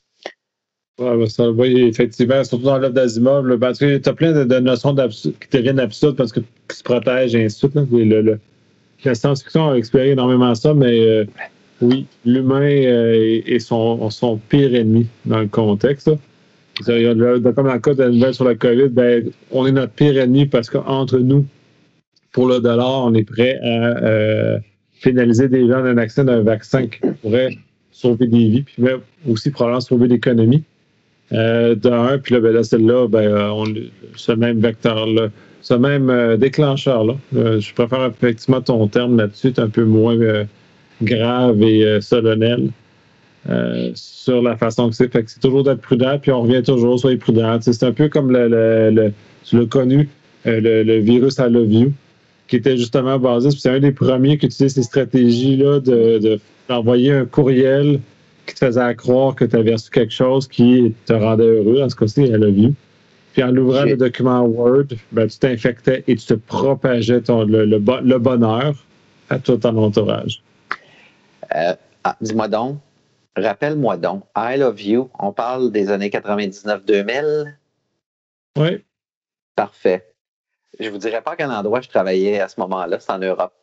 Ouais, ben ça, oui, effectivement, surtout dans l'œuvre d'Asimov, là, parce que tu as plein de, de notions qui deviennent absurdes parce que qui se protègent et ainsi de suite. Là, le, le, la science-fiction a exploré énormément ça, mais euh, oui, l'humain euh, est, est son, son pire ennemi dans le contexte. Là. Comme dans le cas de la nouvelle sur la COVID, ben, on est notre pire ennemi parce qu'entre nous, pour le dollar, on est prêt à euh, pénaliser des gens d'un accès d'un vaccin qui pourrait sauver des vies, puis même aussi probablement sauver l'économie. Euh, d'un, puis là, ben là, celle-là, ben, on, ce même vecteur-là, ce même euh, déclencheur-là, euh, je préfère effectivement ton terme là-dessus, c'est un peu moins euh, grave et euh, solennel euh, sur la façon que c'est. Fait que c'est toujours d'être prudent, puis on revient toujours, soyez prudent. T'sais, c'est un peu comme le, le, le tu l'as connu, euh, le, le virus I Love You, qui était justement basé, c'est un des premiers qui utilisait ces stratégies-là de, de, d'envoyer un courriel qui te faisait croire que tu avais reçu quelque chose qui te rendait heureux. Dans ce cas-ci, I love you. Puis en ouvrant J'ai... le document Word, ben, tu t'infectais et tu te propageais ton, le, le, le bonheur à tout ton entourage. Euh, ah, dis-moi donc, rappelle-moi donc, I love you, on parle des années quatre-vingt-dix-neuf deux mille? Oui. Parfait. Je ne vous dirais pas à quel endroit je travaillais à ce moment-là, c'est en Europe.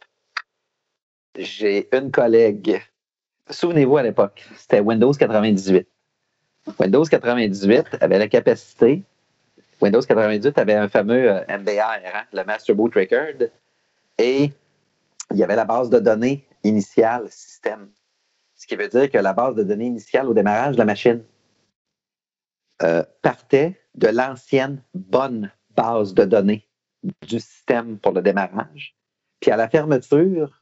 J'ai une collègue. Souvenez-vous, à l'époque, c'était Windows quatre-vingt-dix-huit. Windows quatre-vingt-dix-huit avait la capacité. Windows quatre-vingt-dix-huit avait un fameux euh, M B R, hein, le Master Boot Record, et il y avait la base de données initiale système. Ce qui veut dire que la base de données initiale au démarrage de la machine euh, partait de l'ancienne bonne base de données du système pour le démarrage. Puis à la fermeture,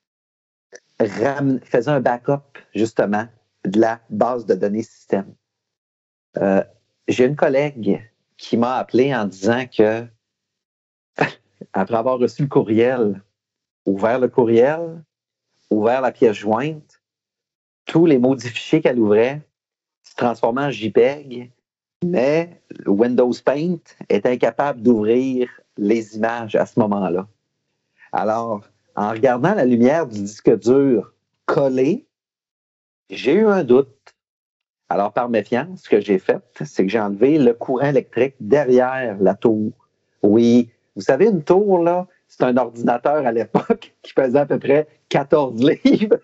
ram- faisait un backup, justement, de la base de données système. Euh, j'ai une collègue qui m'a appelé en disant que, après avoir reçu le courriel, ouvert le courriel, ouvert la pièce jointe, tous les maudits fichiers qu'elle ouvrait se transformaient en JPEG, mais Windows Paint était incapable d'ouvrir les images à ce moment-là. Alors, en regardant la lumière du disque dur collée, j'ai eu un doute. Alors, par méfiance, ce que j'ai fait, c'est que j'ai enlevé le courant électrique derrière la tour. Oui, vous savez, une tour, là, c'est un ordinateur à l'époque qui pesait à peu près quatorze livres.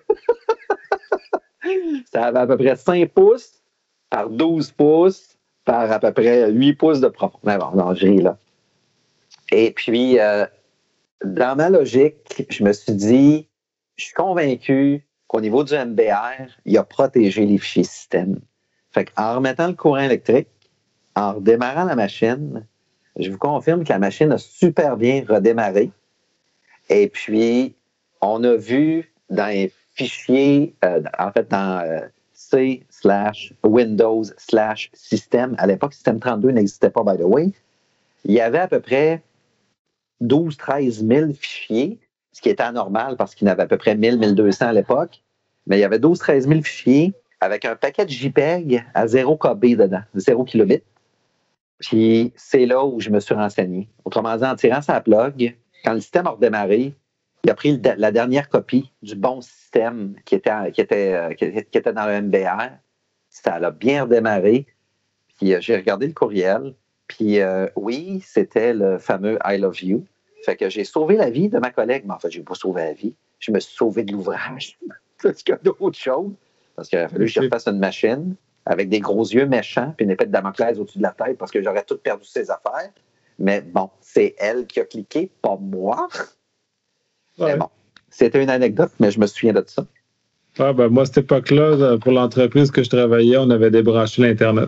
Ça avait à peu près cinq pouces par douze pouces par à peu près huit pouces de profondeur. Bon, non, je ris, là. Et puis, euh, dans ma logique, je me suis dit, je suis convaincu qu'au niveau du M B R, il a protégé les fichiers système. Fait qu'en remettant le courant électrique, en redémarrant la machine, je vous confirme que la machine a super bien redémarré. Et puis, on a vu dans les fichiers, euh, en fait, dans euh, C slash Windows slash système, à l'époque, système trente-deux n'existait pas, by the way, il y avait à peu près douze à treize mille fichiers, ce qui était anormal parce qu'il y en avait à peu près mille à mille deux cents à l'époque, mais il y avait douze à treize mille fichiers avec un paquet de JPEG à zéro K B dedans, zéro kilobit. Puis c'est là où je me suis renseigné. Autrement dit, en tirant sa plug, quand le système a redémarré, il a pris le, la dernière copie du bon système qui était, qui était, qui était dans le M B R. Ça l'a bien redémarré. Puis euh, j'ai regardé le courriel. Puis euh, oui, c'était le fameux I love you. Fait que j'ai sauvé la vie de ma collègue. Mais en fait, je n'ai pas sauvé la vie. Je me suis sauvé de l'ouvrage. Parce qu'il y a d'autres choses. Parce qu'il a fallu que je refasse une machine avec des gros yeux méchants puis une épée de Damoclès au-dessus de la tête parce que j'aurais tout perdu ses affaires. Mais bon, c'est elle qui a cliqué, pas moi. Ouais. Mais bon, c'était une anecdote, mais je me souviens de ça. Ah ben moi, à cette époque-là, pour l'entreprise que je travaillais, on avait débranché l'Internet.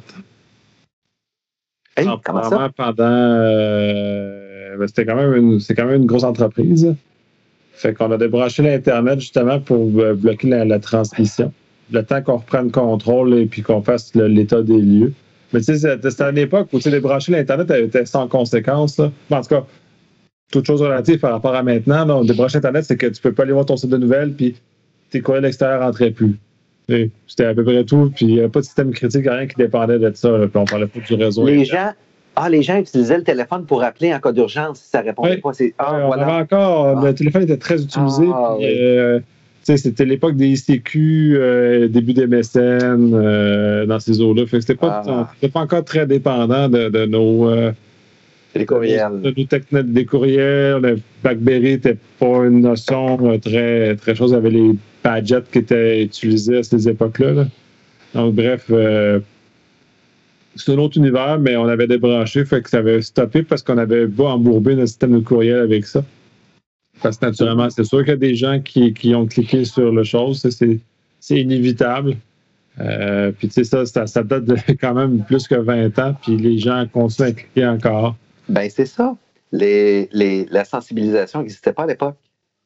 Hey, comment ça? Pendant, euh, ben c'était quand même une, c'est quand même une grosse entreprise. Fait qu'on a débranché l'Internet justement pour bloquer la, la transmission. Le temps qu'on reprenne contrôle et puis qu'on fasse le, l'état des lieux. Mais tu sais, c'était, c'était à l'époque où débrancher l'Internet était sans conséquence. Là. En tout cas, toute chose relative par rapport à maintenant. Là, débrancher Internet, c'est que tu peux pas aller voir ton site de nouvelles puis tes courriels extérieurs rentraient plus. Et c'était à peu près tout. Puis il n'y avait pas de système critique, rien qui dépendait de ça. Là, puis on parlait pas du réseau. Les gens, ah, les gens utilisaient le téléphone pour appeler en cas d'urgence si ça répondait oui. pas. C'est, ah, ouais, voilà. On avait encore, ah. Le téléphone était très utilisé. Ah, puis, oui. euh, c'était l'époque des I C Q, euh, début des M S N, euh, dans ces eaux-là. Fait que c'était pas, ah. c'était pas encore très dépendant de, de nos... Euh, les courriels. De, de nos techniques des courriels. Le BlackBerry n'était pas une notion euh, très, très chose. Il y avait les Padgets qui étaient utilisés à ces époques-là. Là. Donc, bref, euh, c'est un autre univers, mais on avait débranché, fait que ça avait stoppé parce qu'on avait pas embourbé notre système de courriel avec ça. Parce que naturellement, c'est sûr qu'il y a des gens qui, qui ont cliqué sur le chose, ça, c'est, c'est inévitable. Euh, puis tu sais, ça, ça, ça date de quand même plus que vingt ans, puis les gens continuent à cliquer encore. Ben c'est ça. Les, les, la sensibilisation n'existait pas à l'époque.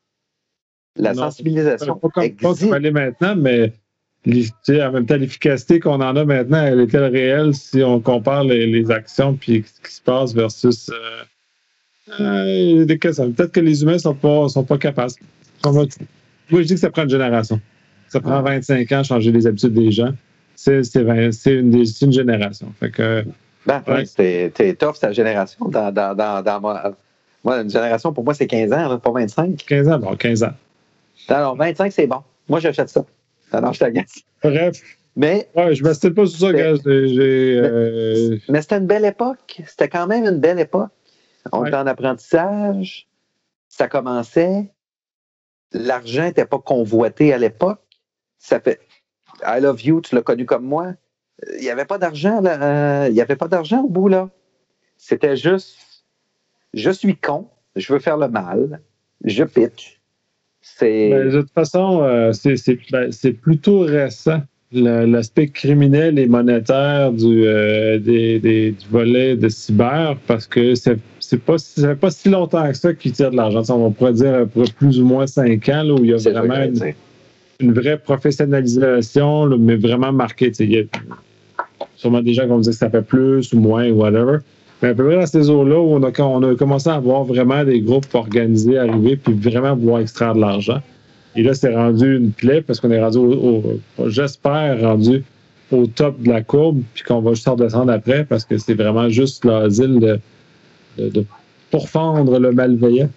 La non, sensibilisation pas comme, existe. Pas comme elle est maintenant, mais en même temps, l'efficacité qu'on en a maintenant, elle est-elle réelle si on compare les, les actions puis ce qui se passe versus... Euh, Euh, des questions. Peut-être que les humains ne sont pas, sont pas capables. Va... Moi, je dis que ça prend une génération. Ça prend vingt-cinq ans à changer les habitudes des gens. C'est, c'est, vingt, c'est, une, c'est une génération. Fait que, ben, ouais. c'est, c'est tough, ta génération. Dans, dans, dans, dans moi, moi, une génération, pour moi, c'est quinze ans, là, pas vingt-cinq. quinze ans, bon, quinze ans. Alors, vingt-cinq, c'est bon. Moi, j'achète ça. Alors, je t'agace. Bref. Mais. Ouais, je ne m'assiste pas sur ça, gars. J'ai, j'ai, euh... mais, mais c'était une belle époque. C'était quand même une belle époque. On ouais. était en apprentissage, ça commençait, l'argent n'était pas convoité à l'époque. Ça fait I love you, tu l'as connu comme moi. Il n'y avait pas d'argent, là. Euh, il n'y avait pas d'argent au bout, là. C'était juste je suis con, je veux faire le mal, je pitch. C'est... Ben, de toute façon, euh, c'est, c'est, ben, c'est plutôt récent. Le, l'aspect criminel et monétaire du, euh, des, des, du volet de cyber, parce que c'est, c'est pas, ça fait pas si longtemps que ça qu'ils tirent de l'argent. Ça, on pourrait dire pour plus ou moins cinq ans, là, où il y a c'est vraiment une, une vraie professionnalisation, là, mais vraiment marquée. Il y a sûrement des gens qui vont dire que ça fait plus ou moins, whatever. Mais à peu près dans ces eaux-là, où on a, on a commencé à voir vraiment des groupes organisés arriver puis vraiment pouvoir extraire de l'argent. Et là, c'est rendu une plaie parce qu'on est rendu, au, au, j'espère, rendu au top de la courbe, puis qu'on va juste redescendre après parce que c'est vraiment juste l'asile de, de, de pourfendre le malveillant.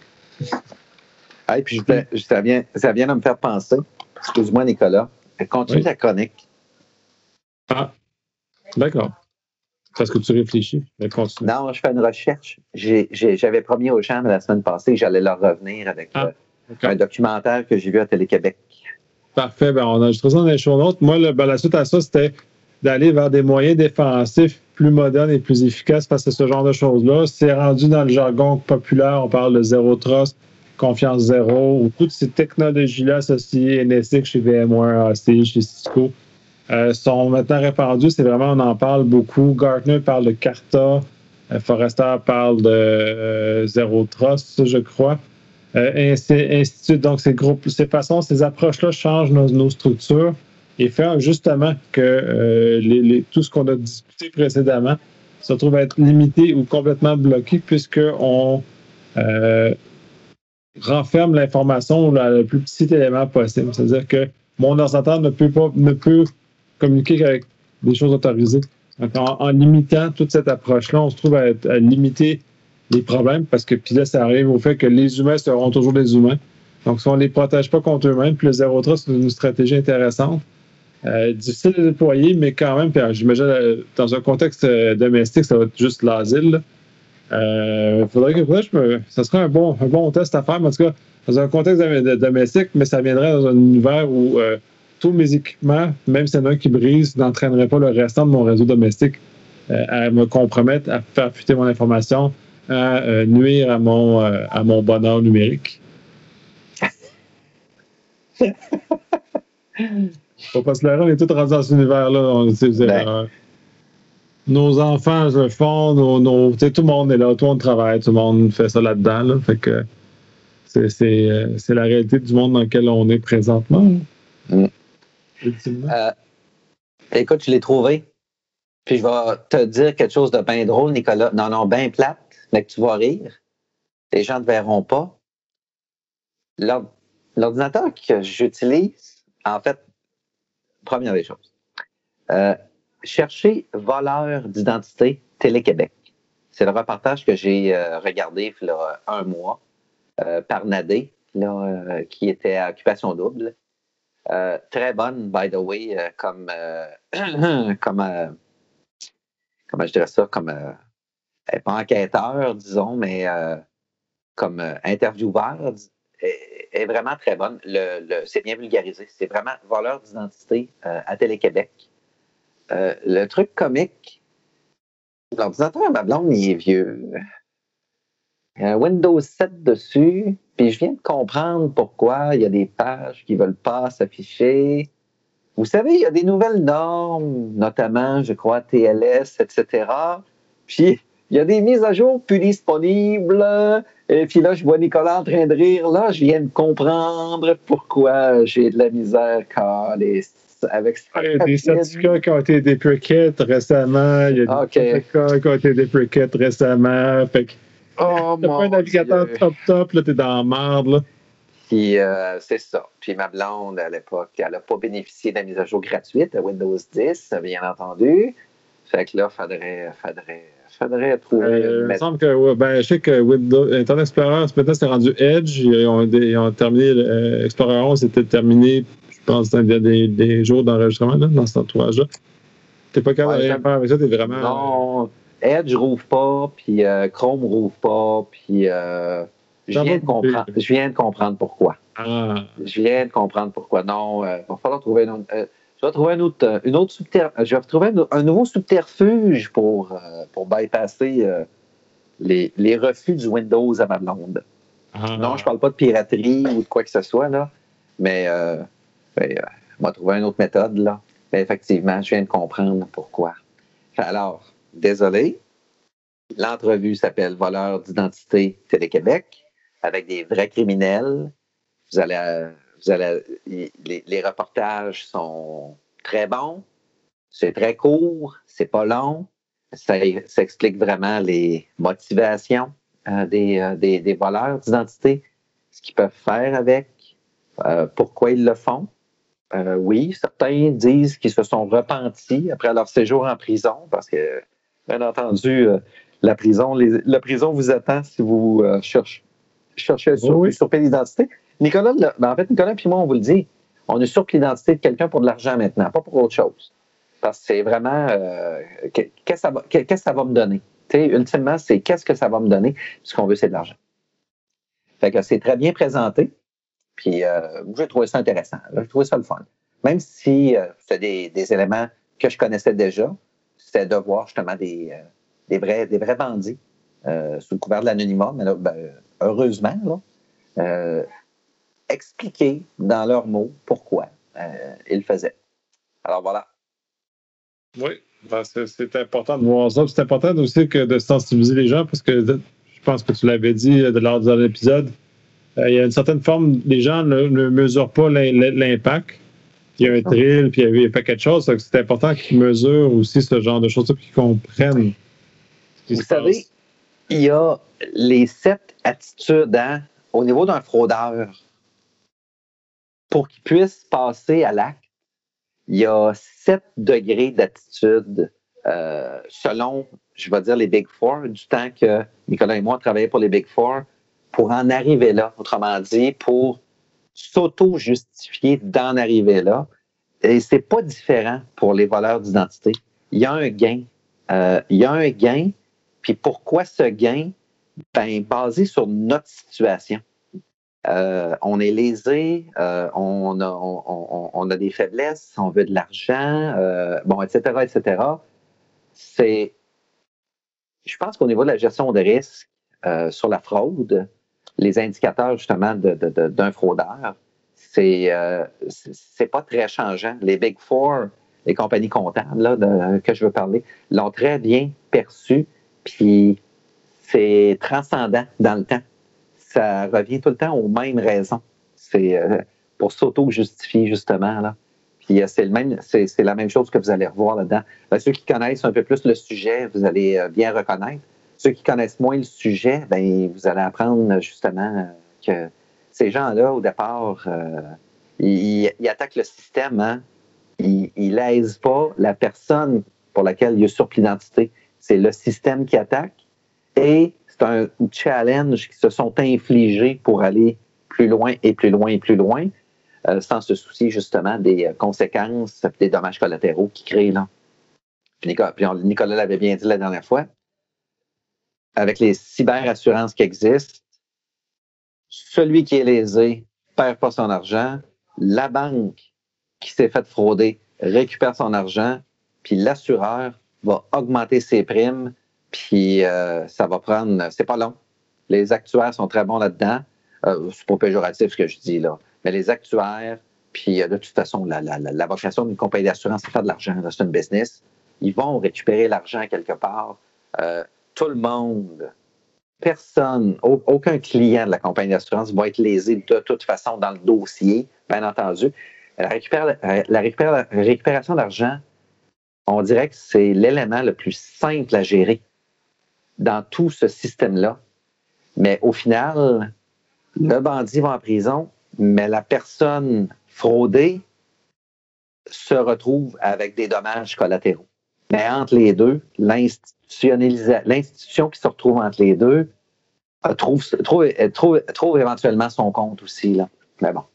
Ah, et puis je, ça, vient, ça vient de me faire penser, excuse-moi Nicolas, continue oui. ta chronique. Ah, d'accord. Parce que tu réfléchis. Non, je fais une recherche. J'ai, j'ai, j'avais promis aux gens la semaine passée que j'allais leur revenir avec... Ah. Euh, Okay. Un documentaire que j'ai vu à Télé-Québec. Parfait. Ben, on a enregistré ça dans les show notes. Moi, le, ben, la suite à ça, c'était d'aller vers des moyens défensifs plus modernes et plus efficaces face à ce genre de choses-là. C'est rendu dans le jargon populaire. On parle de zéro trust, confiance zéro, ou toutes ces technologies-là associées, N S X chez VMware, A C I, chez Cisco, euh, sont maintenant répandues. C'est vraiment, on en parle beaucoup. Gartner parle de Carta. Euh, Forrester parle de euh, zéro trust, je crois. Euh, ainsi, ainsi de suite. Donc, ces groupes, ces façons, ces approches-là changent nos, nos structures et font justement que euh, les, les, tout ce qu'on a discuté précédemment se trouve à être limité ou complètement bloqué puisqu'on euh, renferme l'information dans le plus petit élément possible. C'est-à-dire que mon ordinateur ne peut pas ne peut communiquer avec des choses autorisées. Donc, en, en limitant toute cette approche-là, on se trouve à, à limiter les problèmes parce que puis là, ça arrive au fait que les humains seront toujours des humains. Donc, si on ne les protège pas contre eux-mêmes, puis le zéro trust, c'est une stratégie intéressante. Euh, difficile à déployer, mais quand même, puis, j'imagine, euh, dans un contexte euh, domestique, ça va être juste l'asile. Il euh, faudrait que faudrait que je me, ça serait un bon, un bon test à faire, mais en tout cas, dans un contexte domestique, mais ça viendrait dans un univers où euh, tous mes équipements, même s'il y en a un qui brise, n'entraînerait pas le restant de mon réseau domestique euh, à me compromettre, à faire fuiter mon information, à euh, nuire à mon, euh, à mon bonheur numérique. Faut pas se leurrer, on est tous rendus dans cet univers-là. On, ben. euh, nos enfants le font, nos, nos, tout le monde est là, tout le monde travaille, tout le monde fait ça là-dedans. Là, fait que c'est, c'est, c'est la réalité du monde dans lequel on est présentement. Mm. Euh, écoute, je l'ai trouvé. Puis je vais te dire quelque chose de bien drôle, Nicolas. Non, non, bien plate, mais que tu vas rire. Les gens ne te verront pas. L'ord- L'ordinateur que j'utilise, en fait, première des choses. Euh, chercher voleur d'identité Télé-Québec. C'est le reportage que j'ai euh, regardé il y a un mois euh, par Nadé, là, euh, qui était à Occupation Double. Euh, très bonne, by the way, euh, comme, euh, comme euh, comment je dirais ça, comme euh, pas enquêteur, disons, mais euh, comme euh, intervieweur, est, est vraiment très bonne. Le, le, c'est bien vulgarisé. C'est vraiment voleur d'identité euh, à Télé-Québec. Euh, le truc comique, l'ordinateur à ma blonde, il est vieux. Il y a un Windows sept dessus, puis je viens de comprendre pourquoi il y a des pages qui ne veulent pas s'afficher. Vous savez, il y a des nouvelles normes, notamment, je crois, T L S, et cetera. Puis, il y a des mises à jour plus disponibles. Et puis là, je vois Nicolas en train de rire. Là, je viens de comprendre pourquoi j'ai de la misère avec ça. Il y a des certificats qui ont été déprecate récemment. Il y a des okay. certificats qui ont été déprecate récemment. Fait que oh, t'as pas un navigateur Dieu. top top, là, t'es dans la merde, là. Puis, euh, c'est ça. Puis, ma blonde, à l'époque, elle n'a pas bénéficié de la mise à jour gratuite à Windows dix, bien entendu. Fait que là, il faudrait, faudrait, faudrait trouver... Euh, il me semble que, ben, je sais que Windows, Internet Explorer, maintenant, c'est rendu Edge. Ils ont, ils ont terminé, euh, Explorer onze, c'était terminé, je pense, dans des, des jours d'enregistrement, là, dans cet entourage-là. T'es pas capable ouais, de rien faire avec ça, t'es vraiment... Non, Edge rouvre pas, puis euh, Chrome rouvre pas, puis... Euh... Je viens, de comprendre, je viens de comprendre pourquoi. Ah. Je viens de comprendre pourquoi. Non, il euh, va falloir trouver une autre, euh, je vais trouver un autre, une autre subter, je vais trouver un, un nouveau subterfuge pour, euh, pour bypasser euh, les, les refus du Windows à ma blonde. Ah. Non, je ne parle pas de piraterie ou de quoi que ce soit, là, mais euh, ben, euh, on va trouver une autre méthode. Là. Mais effectivement, je viens de comprendre pourquoi. Alors, désolé, l'entrevue s'appelle Voleur d'identité Télé-Québec. Avec des vrais criminels. Vous allez, vous allez, les, les reportages sont très bons, c'est très court, c'est pas long, ça, ça explique vraiment les motivations euh, des, euh, des, des voleurs d'identité, ce qu'ils peuvent faire avec, euh, pourquoi ils le font. Euh, oui, certains disent qu'ils se sont repentis après leur séjour en prison, parce que, bien entendu, euh, la prison, les, la prison vous attend si vous euh, cherchez. chercher à sur, oui. usurper l'identité. Nicolas, ben en fait, Nicolas et moi, on vous le dit, on usurpe l'identité de quelqu'un pour de l'argent maintenant, pas pour autre chose. Parce que c'est vraiment, euh, qu'est-ce que ça va, qu'est-ce que ça va me donner? T'sais, ultimement, c'est qu'est-ce que ça va me donner? Ce qu'on veut, c'est de l'argent. Fait que c'est très bien présenté. Puis, euh, j'ai trouvé ça intéressant. J'ai trouvé ça le fun. Même si euh, c'était des, des éléments que je connaissais déjà, c'était de voir justement des, euh, des, vrais, des vrais bandits euh, sous le couvert de l'anonymat. Mais là, ben, heureusement, là, euh, expliquer dans leurs mots pourquoi euh, ils le faisaient. Alors voilà. Oui, ben c'est, c'est important de voir ça. C'est important aussi que de sensibiliser les gens parce que je pense que tu l'avais dit de lors de l'épisode. Euh, il y a une certaine forme, les gens ne, ne mesurent pas l'impact. Il y a un thrill, puis il y a pas quelque chose. C'est important qu'ils mesurent aussi ce genre de choses, qu'ils comprennent. Ce Vous savez, passe. Il y a les sept attitudes hein, au niveau d'un fraudeur. pour qu'ils puissent passer à l'acte, il y a sept degrés d'attitude euh, selon, je vais dire, les Big Four, du temps que Nicolas et moi on travaillait pour les Big Four, pour en arriver là, autrement dit, pour s'auto-justifier d'en arriver là. Et c'est pas différent pour les voleurs d'identité. Il y a un gain. Euh, il y a un gain. Puis pourquoi ce gain? Ben, basé sur notre situation. Euh, on est lésé, euh, on, a, on, on, on a des faiblesses, on veut de l'argent, euh, bon, et cetera, et cetera. C'est, je pense qu'au niveau de la gestion de risque euh, sur la fraude, les indicateurs justement de, de, de, d'un fraudeur, c'est, euh, c'est, c'est pas très changeant. Les Big Four, les compagnies comptables là, de, que je veux parler, l'ont très bien perçu, puis c'est transcendant dans le temps. Ça revient tout le temps aux mêmes raisons. C'est euh, pour s'auto-justifier, justement. Là. Puis euh, c'est, le même, c'est, c'est la même chose que vous allez revoir là-dedans. Ben, ceux qui connaissent un peu plus le sujet, vous allez euh, bien reconnaître. Ceux qui connaissent moins le sujet, ben, vous allez apprendre justement euh, que ces gens-là, au départ, euh, ils, ils attaquent le système. Hein? Ils ne lèsent pas la personne pour laquelle il usurpe l'identité. C'est le système qui attaque. Et c'est un challenge qui se sont infligés pour aller plus loin et plus loin et plus loin, euh, sans se soucier justement des conséquences, des dommages collatéraux qu'ils créent là. Puis Nicolas, puis on, Nicolas l'avait bien dit la dernière fois, avec les cyberassurances qui existent, celui qui est lésé perd pas son argent, la banque qui s'est faite frauder récupère son argent, puis l'assureur va augmenter ses primes. Puis euh, ça va prendre, c'est pas long. Les actuaires sont très bons là-dedans. Euh, c'est pas péjoratif ce que je dis là. Mais les actuaires, puis euh, de toute façon, la, la, la, la vocation d'une compagnie d'assurance, c'est faire de l'argent. Là, c'est une business. Ils vont récupérer l'argent quelque part. Euh, tout le monde, personne, au, aucun client de la compagnie d'assurance va être lésé de toute façon dans le dossier, bien entendu. La, récupér, la, récupér, la récupération d'argent, on dirait que c'est l'élément le plus simple à gérer dans tout ce système-là. Mais au final, le bandit va en prison, mais la personne fraudée se retrouve avec des dommages collatéraux. Mais entre les deux, l'institution qui se retrouve entre les deux trouve, trouve, trouve, trouve éventuellement son compte aussi. Là. Mais bon.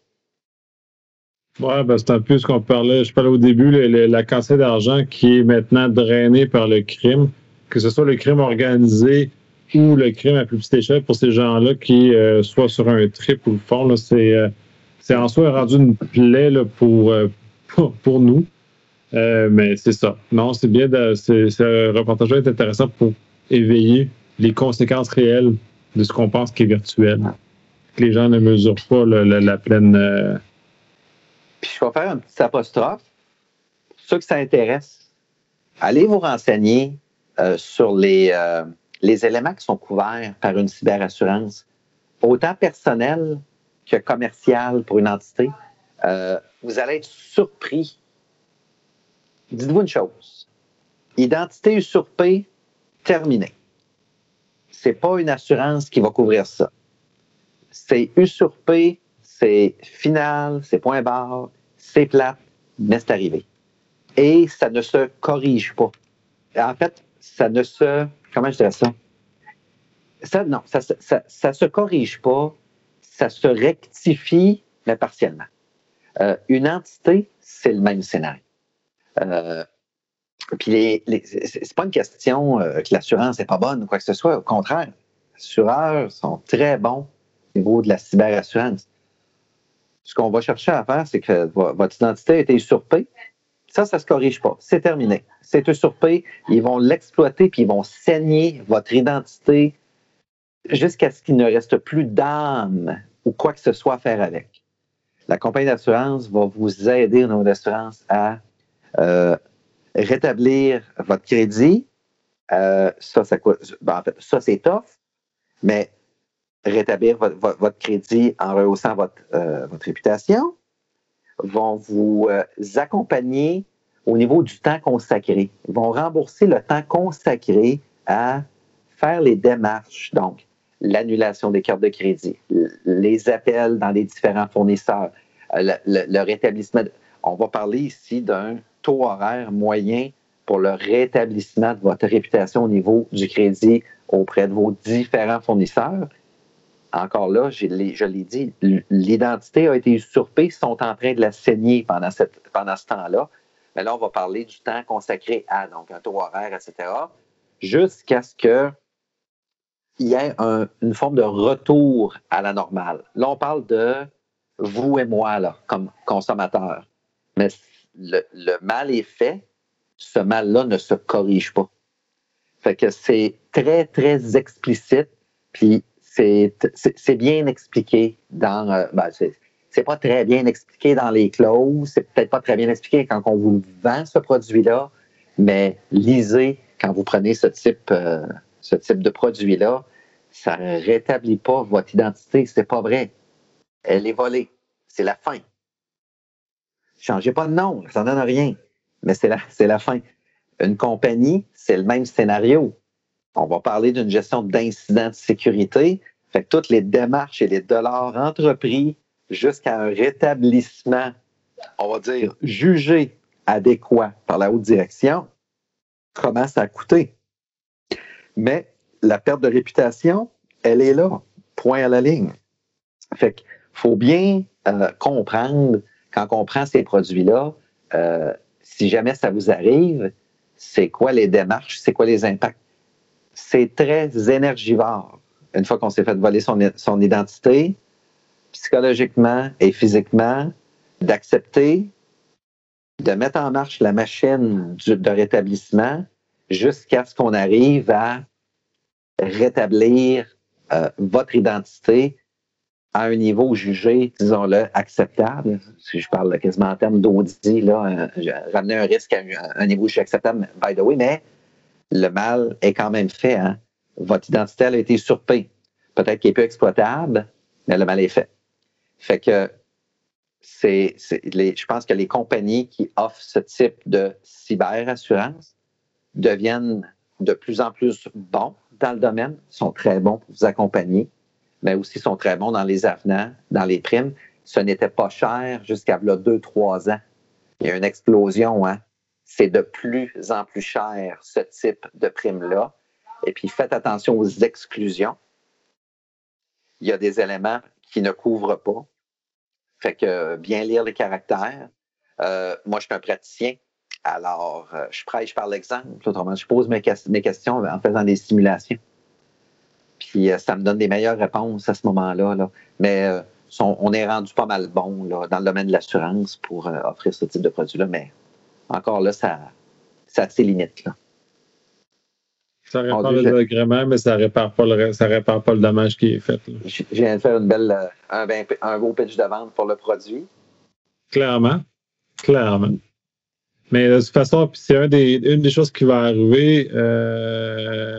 Oui, ben c'est un peu ce qu'on parlait. Je parlais au début, le, le, la quantité d'argent qui est maintenant drainée par le crime, que ce soit le crime organisé ou le crime à plus petite échelle pour ces gens-là qui euh, soient sur un trip ou le fond, là, c'est, euh, c'est en soi rendu une plaie là, pour, euh, pour, pour nous. Euh, mais c'est ça. Non, c'est bien. De, c'est, ce reportage-là est intéressant pour éveiller les conséquences réelles de ce qu'on pense qui est virtuel. Que les gens ne mesurent pas là, la, la pleine. Euh... Puis je vais faire un petit apostrophe. Pour ceux que ça intéresse, allez vous renseigner euh, sur les, euh, les éléments qui sont couverts par une cyberassurance, autant personnel que commercial pour une entité. Euh, vous allez être surpris. Dites-vous une chose. Identité usurpée, terminée. C'est pas une assurance qui va couvrir ça. C'est usurpé, c'est final, c'est point barre, c'est plate, mais c'est arrivé. Et ça ne se corrige pas. En fait, ça ne se... Comment je dirais ça? ça non, ça, ça, ça, ça se corrige pas, ça se rectifie, mais partiellement. Euh, une entité, c'est le même scénario. Euh, puis les, les, c'est pas une question euh, que l'assurance n'est pas bonne ou quoi que ce soit. Au contraire, les assureurs sont très bons au niveau de la cyberassurance. Ce qu'on va chercher à faire, c'est que votre identité a été usurpée. Ça, ça ne se corrige pas. C'est terminé. C'est usurpé. Ils vont l'exploiter puis ils vont saigner votre identité jusqu'à ce qu'il ne reste plus d'âme ou quoi que ce soit à faire avec. La compagnie d'assurance va vous aider au niveau d'assurance à euh, rétablir votre crédit. Euh, ça, ça, ben, en fait, ça, c'est tough, mais rétablir votre, votre, votre crédit en rehaussant votre, euh, votre réputation, vont vous euh, accompagner au niveau du temps consacré. Ils vont rembourser le temps consacré à faire les démarches, donc l'annulation des cartes de crédit, les appels dans les différents fournisseurs, le, le, le rétablissement. On va parler ici d'un taux horaire moyen pour le rétablissement de votre réputation au niveau du crédit auprès de vos différents fournisseurs. Encore là, je l'ai, je l'ai dit, l'identité a été usurpée, ils sont en train de la saigner pendant, cette, pendant ce temps-là. Mais là, on va parler du temps consacré à donc un taux horaire, et cetera, jusqu'à ce qu'il y ait un, une forme de retour à la normale. Là, on parle de vous et moi, là, comme consommateurs. Mais le, le mal est fait, ce mal-là ne se corrige pas. Fait que c'est très, très explicite, puis c'est, c'est, c'est bien expliqué dans... Euh, ben, c'est, c'est pas très bien expliqué dans les clauses, c'est peut-être pas très bien expliqué quand on vous vend ce produit-là, mais lisez quand vous prenez ce type, euh, ce type de produit-là, ça ne rétablit pas votre identité, c'est pas vrai. Elle est volée. C'est la fin. Changez pas de nom, ça ne donne rien, mais c'est la, c'est la fin. Une compagnie, c'est le même scénario. On va parler d'une gestion d'incidents de sécurité. Fait que toutes les démarches et les dollars entrepris jusqu'à un rétablissement, on va dire, jugé adéquat par la haute direction, commence à coûter. Mais la perte de réputation, elle est là, point à la ligne. Fait qu'il faut bien euh, comprendre, quand on prend ces produits-là, euh, si jamais ça vous arrive, c'est quoi les démarches, c'est quoi les impacts. C'est très énergivore. Une fois qu'on s'est fait voler son, son identité, psychologiquement et physiquement, d'accepter, de mettre en marche la machine du, de rétablissement jusqu'à ce qu'on arrive à rétablir euh, votre identité à un niveau jugé, disons-le, acceptable. Si je parle quasiment en termes d'audit, là, euh, ramener un risque à un, à un niveau jugé acceptable, by the way, mais le mal est quand même fait. Hein? Votre identité elle a été usurpée. Peut-être qu'elle est peu exploitable, mais le mal est fait. Fait que c'est, c'est les, je pense que les compagnies qui offrent ce type de cyberassurance deviennent de plus en plus bons dans le domaine, sont très bons pour vous accompagner, mais aussi sont très bons dans les avenants, dans les primes. Ce n'était pas cher jusqu'à là, deux, trois ans. Il y a une explosion, hein? C'est de plus en plus cher, ce type de prime-là. Et puis, faites attention aux exclusions. Il y a des éléments qui ne couvrent pas. Fait que bien lire les caractères. Euh, moi, je suis un praticien. Alors, euh, je prêche par l'exemple. Autrement, je pose mes, mes questions en faisant des simulations. Puis, euh, ça me donne des meilleures réponses à ce moment-là. Là. Mais euh, son, on est rendu pas mal bon là, dans le domaine de l'assurance pour euh, offrir ce type de produit-là. Mais encore là, ça, ça a ses limites. Là. Ça répare le désagrément, mais ça répare pas le, ça répare pas le dommage qui est fait. Là. Je viens de faire une belle, un, un beau pitch de vente pour le produit. Clairement. Clairement. Mais de toute façon, c'est un des, une des choses qui va arriver. Euh,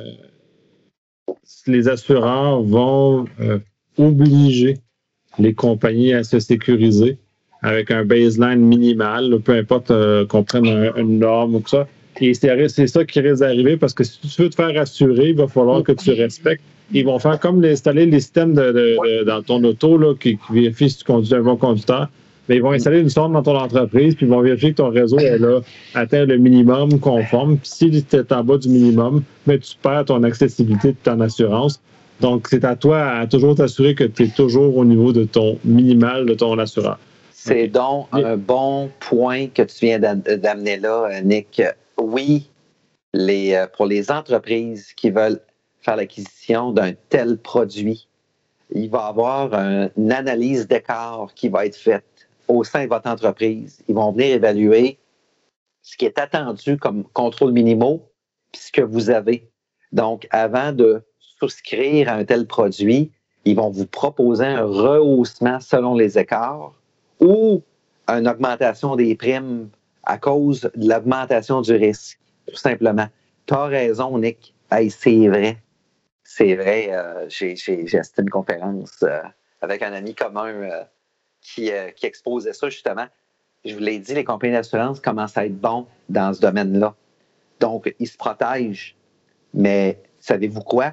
les assureurs vont euh, obliger les compagnies à se sécuriser avec un baseline minimal, là, peu importe euh, qu'on prenne un, une norme ou tout ça. Et c'est, c'est ça qui risque d'arriver parce que si tu veux te faire assurer, il va falloir que tu respectes. Ils vont faire comme installer les systèmes de, de, de, dans ton auto là, qui, qui vérifient si tu conduis un bon conducteur. Mais ils vont installer une sonde dans ton entreprise, puis ils vont vérifier que ton réseau est là, atteint le minimum conforme. Puis si tu es en bas du minimum, mais tu perds ton accessibilité de ton assurance. Donc, c'est à toi à toujours t'assurer que tu es toujours au niveau de ton minimal de ton assureur. C'est okay. donc un bon point que tu viens d'amener là, Nick. Oui, les, pour les entreprises qui veulent faire l'acquisition d'un tel produit, il va y avoir un, une analyse d'écart qui va être faite au sein de votre entreprise. Ils vont venir évaluer ce qui est attendu comme contrôle minimaux puis ce que vous avez. Donc, avant de souscrire à un tel produit, ils vont vous proposer un rehaussement selon les écarts ou une augmentation des primes à cause de l'augmentation du risque, tout simplement. Tu as raison, Nick. Hey, c'est vrai. C'est vrai. Euh, j'ai, j'ai, j'ai assisté à une conférence euh, avec un ami commun euh, qui, euh, qui exposait ça, justement. Je vous l'ai dit, les compagnies d'assurance commencent à être bons dans ce domaine-là. Donc, ils se protègent. Mais savez-vous quoi?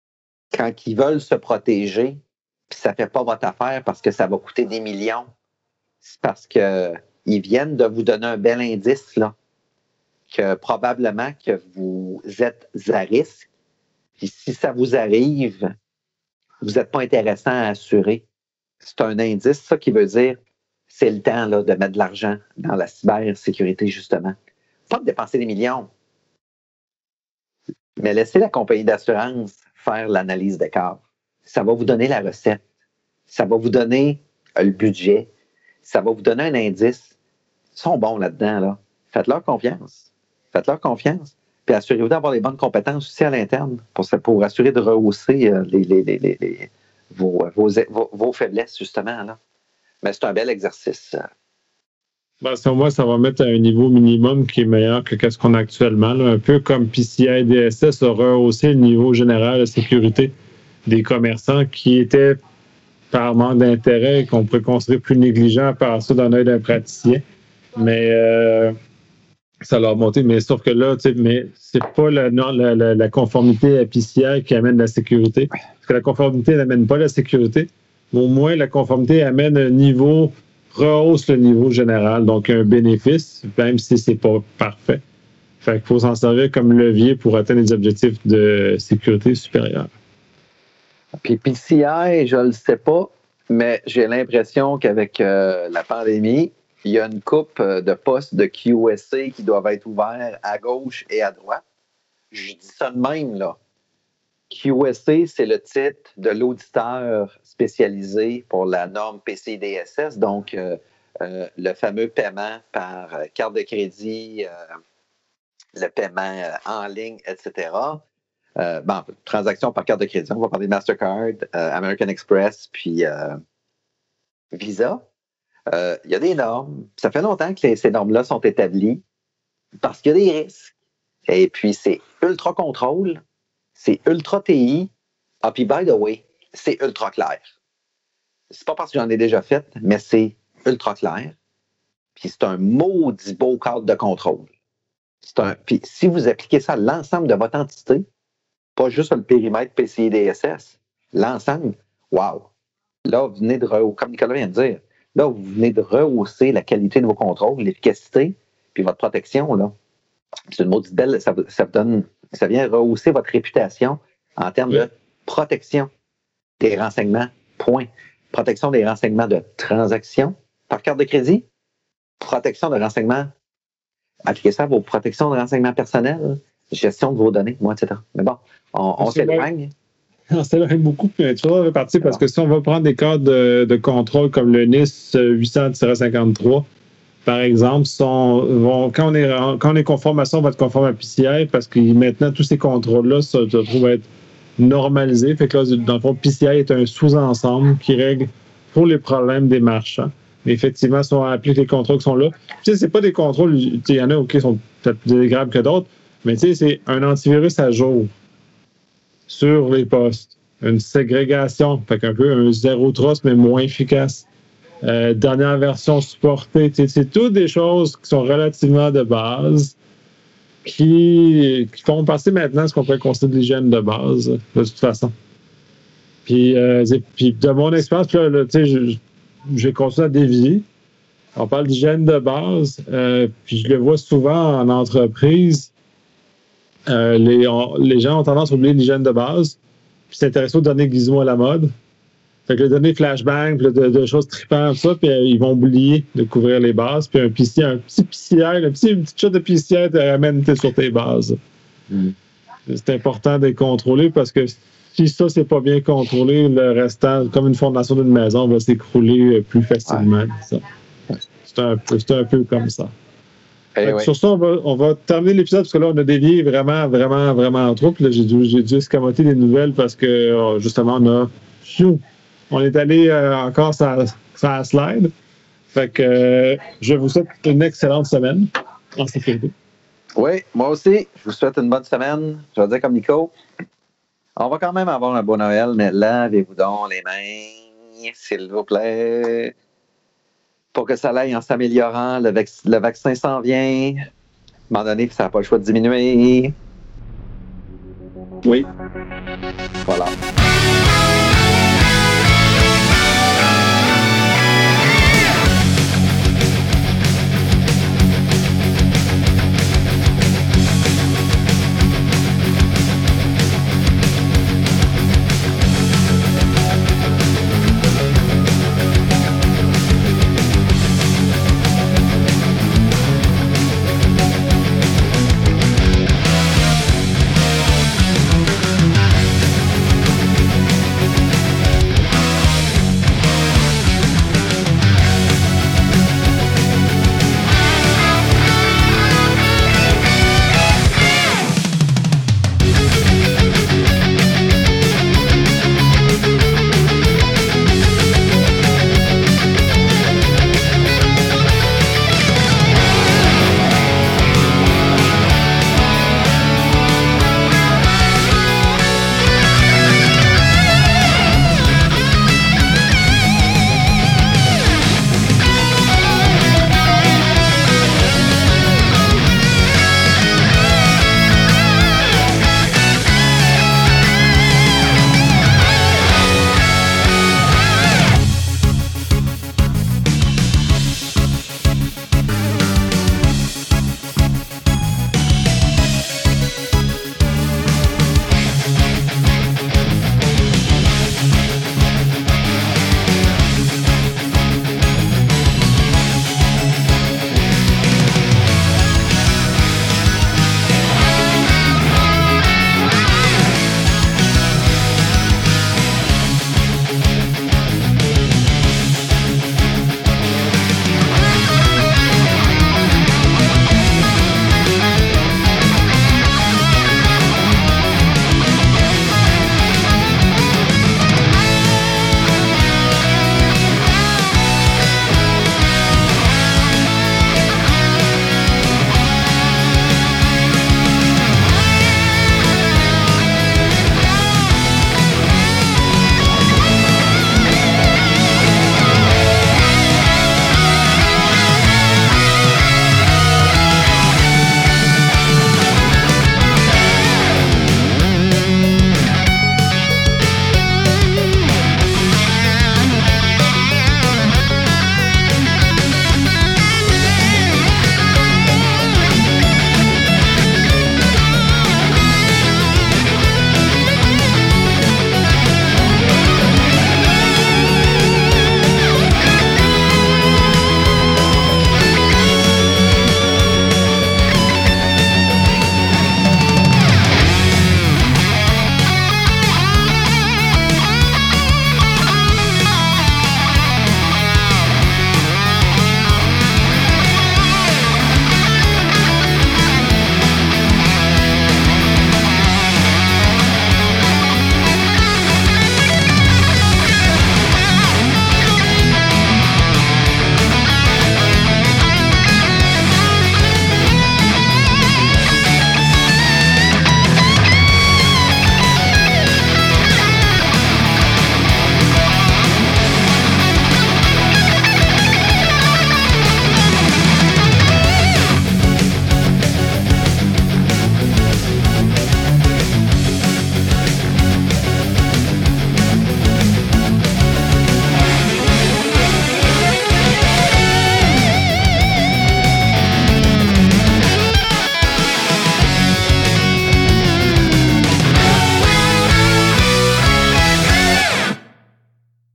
Quand ils veulent se protéger, puis ça ne fait pas votre affaire parce que ça va coûter des millions, c'est parce qu'ils viennent de vous donner un bel indice, là, que probablement que vous êtes à risque. Puis si ça vous arrive, vous n'êtes pas intéressant à assurer. C'est un indice, ça qui veut dire c'est le temps là, de mettre de l'argent dans la cybersécurité, justement. Pas de dépenser des millions, mais laissez la compagnie d'assurance faire l'analyse d'écart. Ça va vous donner la recette. Ça va vous donner le budget. Ça va vous donner un indice. Ils sont bons là-dedans. Là. Faites-leur confiance. Faites-leur confiance. Puis assurez-vous d'avoir les bonnes compétences aussi à l'interne pour, pour assurer de rehausser euh, les, les, les, les, les, vos, vos, vos, vos faiblesses, justement. Là. Mais c'est un bel exercice. Ben, selon moi, ça va mettre à un niveau minimum qui est meilleur que ce qu'on a actuellement. Là. Un peu comme P C I D S S a rehaussé le niveau général de sécurité des commerçants qui étaient par manque d'intérêt et qu'on pourrait considérer plus négligent par ça dans l'œil d'un praticien. Mais euh, ça l'a remonté. Mais sauf que là, tu sais, mais c'est pas la, non, la, la, la conformité à P C I qui amène la sécurité. Parce que la conformité n'amène pas la sécurité. Mais au moins, la conformité amène un niveau, rehausse le niveau général. Donc, un bénéfice, même si c'est pas parfait. Fait qu'il faut s'en servir comme levier pour atteindre les objectifs de sécurité supérieure. Puis P C I, je le sais pas, mais j'ai l'impression qu'avec euh, la pandémie, il y a une coupe de postes de Q S A qui doivent être ouverts à gauche et à droite. Je dis ça de même, là. Q S A, c'est le titre de l'auditeur spécialisé pour la norme P C I D S S, donc euh, euh, le fameux paiement par carte de crédit, euh, le paiement en ligne, et cetera. Euh, bon, transactions par carte de crédit, on va parler de Mastercard, euh, American Express, puis euh, Visa. Euh, il y a des normes. Ça fait longtemps que les, ces normes-là sont établies parce qu'il y a des risques. Et puis, c'est ultra contrôle, c'est ultra T I. Ah, puis, by the way, c'est ultra clair. C'est pas parce que j'en ai déjà fait, mais c'est ultra clair. Puis, c'est un maudit beau cadre de contrôle. C'est un, puis, si vous appliquez ça à l'ensemble de votre entité, pas juste sur le périmètre P C I D S S, l'ensemble, wow! Là, vous venez de rehausser, comme Nicolas vient de dire, là, vous venez de rehausser la qualité de vos contrôles, l'efficacité, puis votre protection, là. C'est une maudite belle, ça, ça vous donne, ça vient rehausser votre réputation en termes oui. de protection des renseignements, point. Protection des renseignements de transactions par carte de crédit, protection de renseignements, appliquez ça à vos protections de renseignements personnels, gestion de vos données, moi, et cetera. Mais bon, on, on s'éloigne. On s'éloigne beaucoup, puis tu vas repartir parce que si on va prendre des cadres de, de contrôle comme le N I S huit cents cinquante-trois, par exemple, sont, vont, quand, on est, quand on est conforme à ça, on va être conforme à P C I parce que maintenant, tous ces contrôles-là se trouvent être normalisés. Fait que là, dans le fond, P C I est un sous-ensemble qui règle pour les problèmes des marchands. Mais effectivement, si on applique les contrôles qui sont là, tu sais, c'est pas des contrôles, il y en a qui sont peut-être plus désagréables que d'autres, mais tu sais, c'est un antivirus à jour sur les postes, une ségrégation, fait qu'un peu un zéro trust, mais moins efficace. Euh, dernière version supportée, tu sais, c'est toutes des choses qui sont relativement de base, qui, qui font passer maintenant ce qu'on pourrait considérer de l'hygiène de base, de toute façon. Puis, euh, puis de mon expérience, là, là, tu sais, je, j'ai continué à dévier. On parle d'hygiène de base, euh, puis je le vois souvent en entreprise. Euh, les, on, les gens ont tendance à oublier l'hygiène de base, puis s'intéresser aux données Gizmo à la mode. Fait que les données flashbang, de, de choses trippantes, ça, puis euh, ils vont oublier de couvrir les bases. Puis un P C I, un petit P C I, un petit, une petite shot de P C I te ramène sur tes bases. Mm. C'est important de les contrôler parce que si ça, c'est pas bien contrôlé, le restant, comme une fondation d'une maison, va s'écrouler plus facilement. Ouais. Ça. C'est, un peu, c'est un peu comme ça. Hey, ouais. Sur ça, on va, on va terminer l'épisode parce que là, on a dévié vraiment, vraiment, vraiment trop. Puis là, j'ai dû, j'ai dû escamoter des nouvelles parce que, justement, on a... On est allé euh, encore sur la slide. Fait que euh, je vous souhaite une excellente semaine en sécurité. Oui, moi aussi. Je vous souhaite une bonne semaine. Je vais dire comme Nico. On va quand même avoir un beau Noël, mais lavez-vous donc les mains, s'il vous plaît. Pour que ça aille en s'améliorant, le, vac- le vaccin s'en vient. À un moment donné, ça n'a pas le choix de diminuer. Oui. Voilà.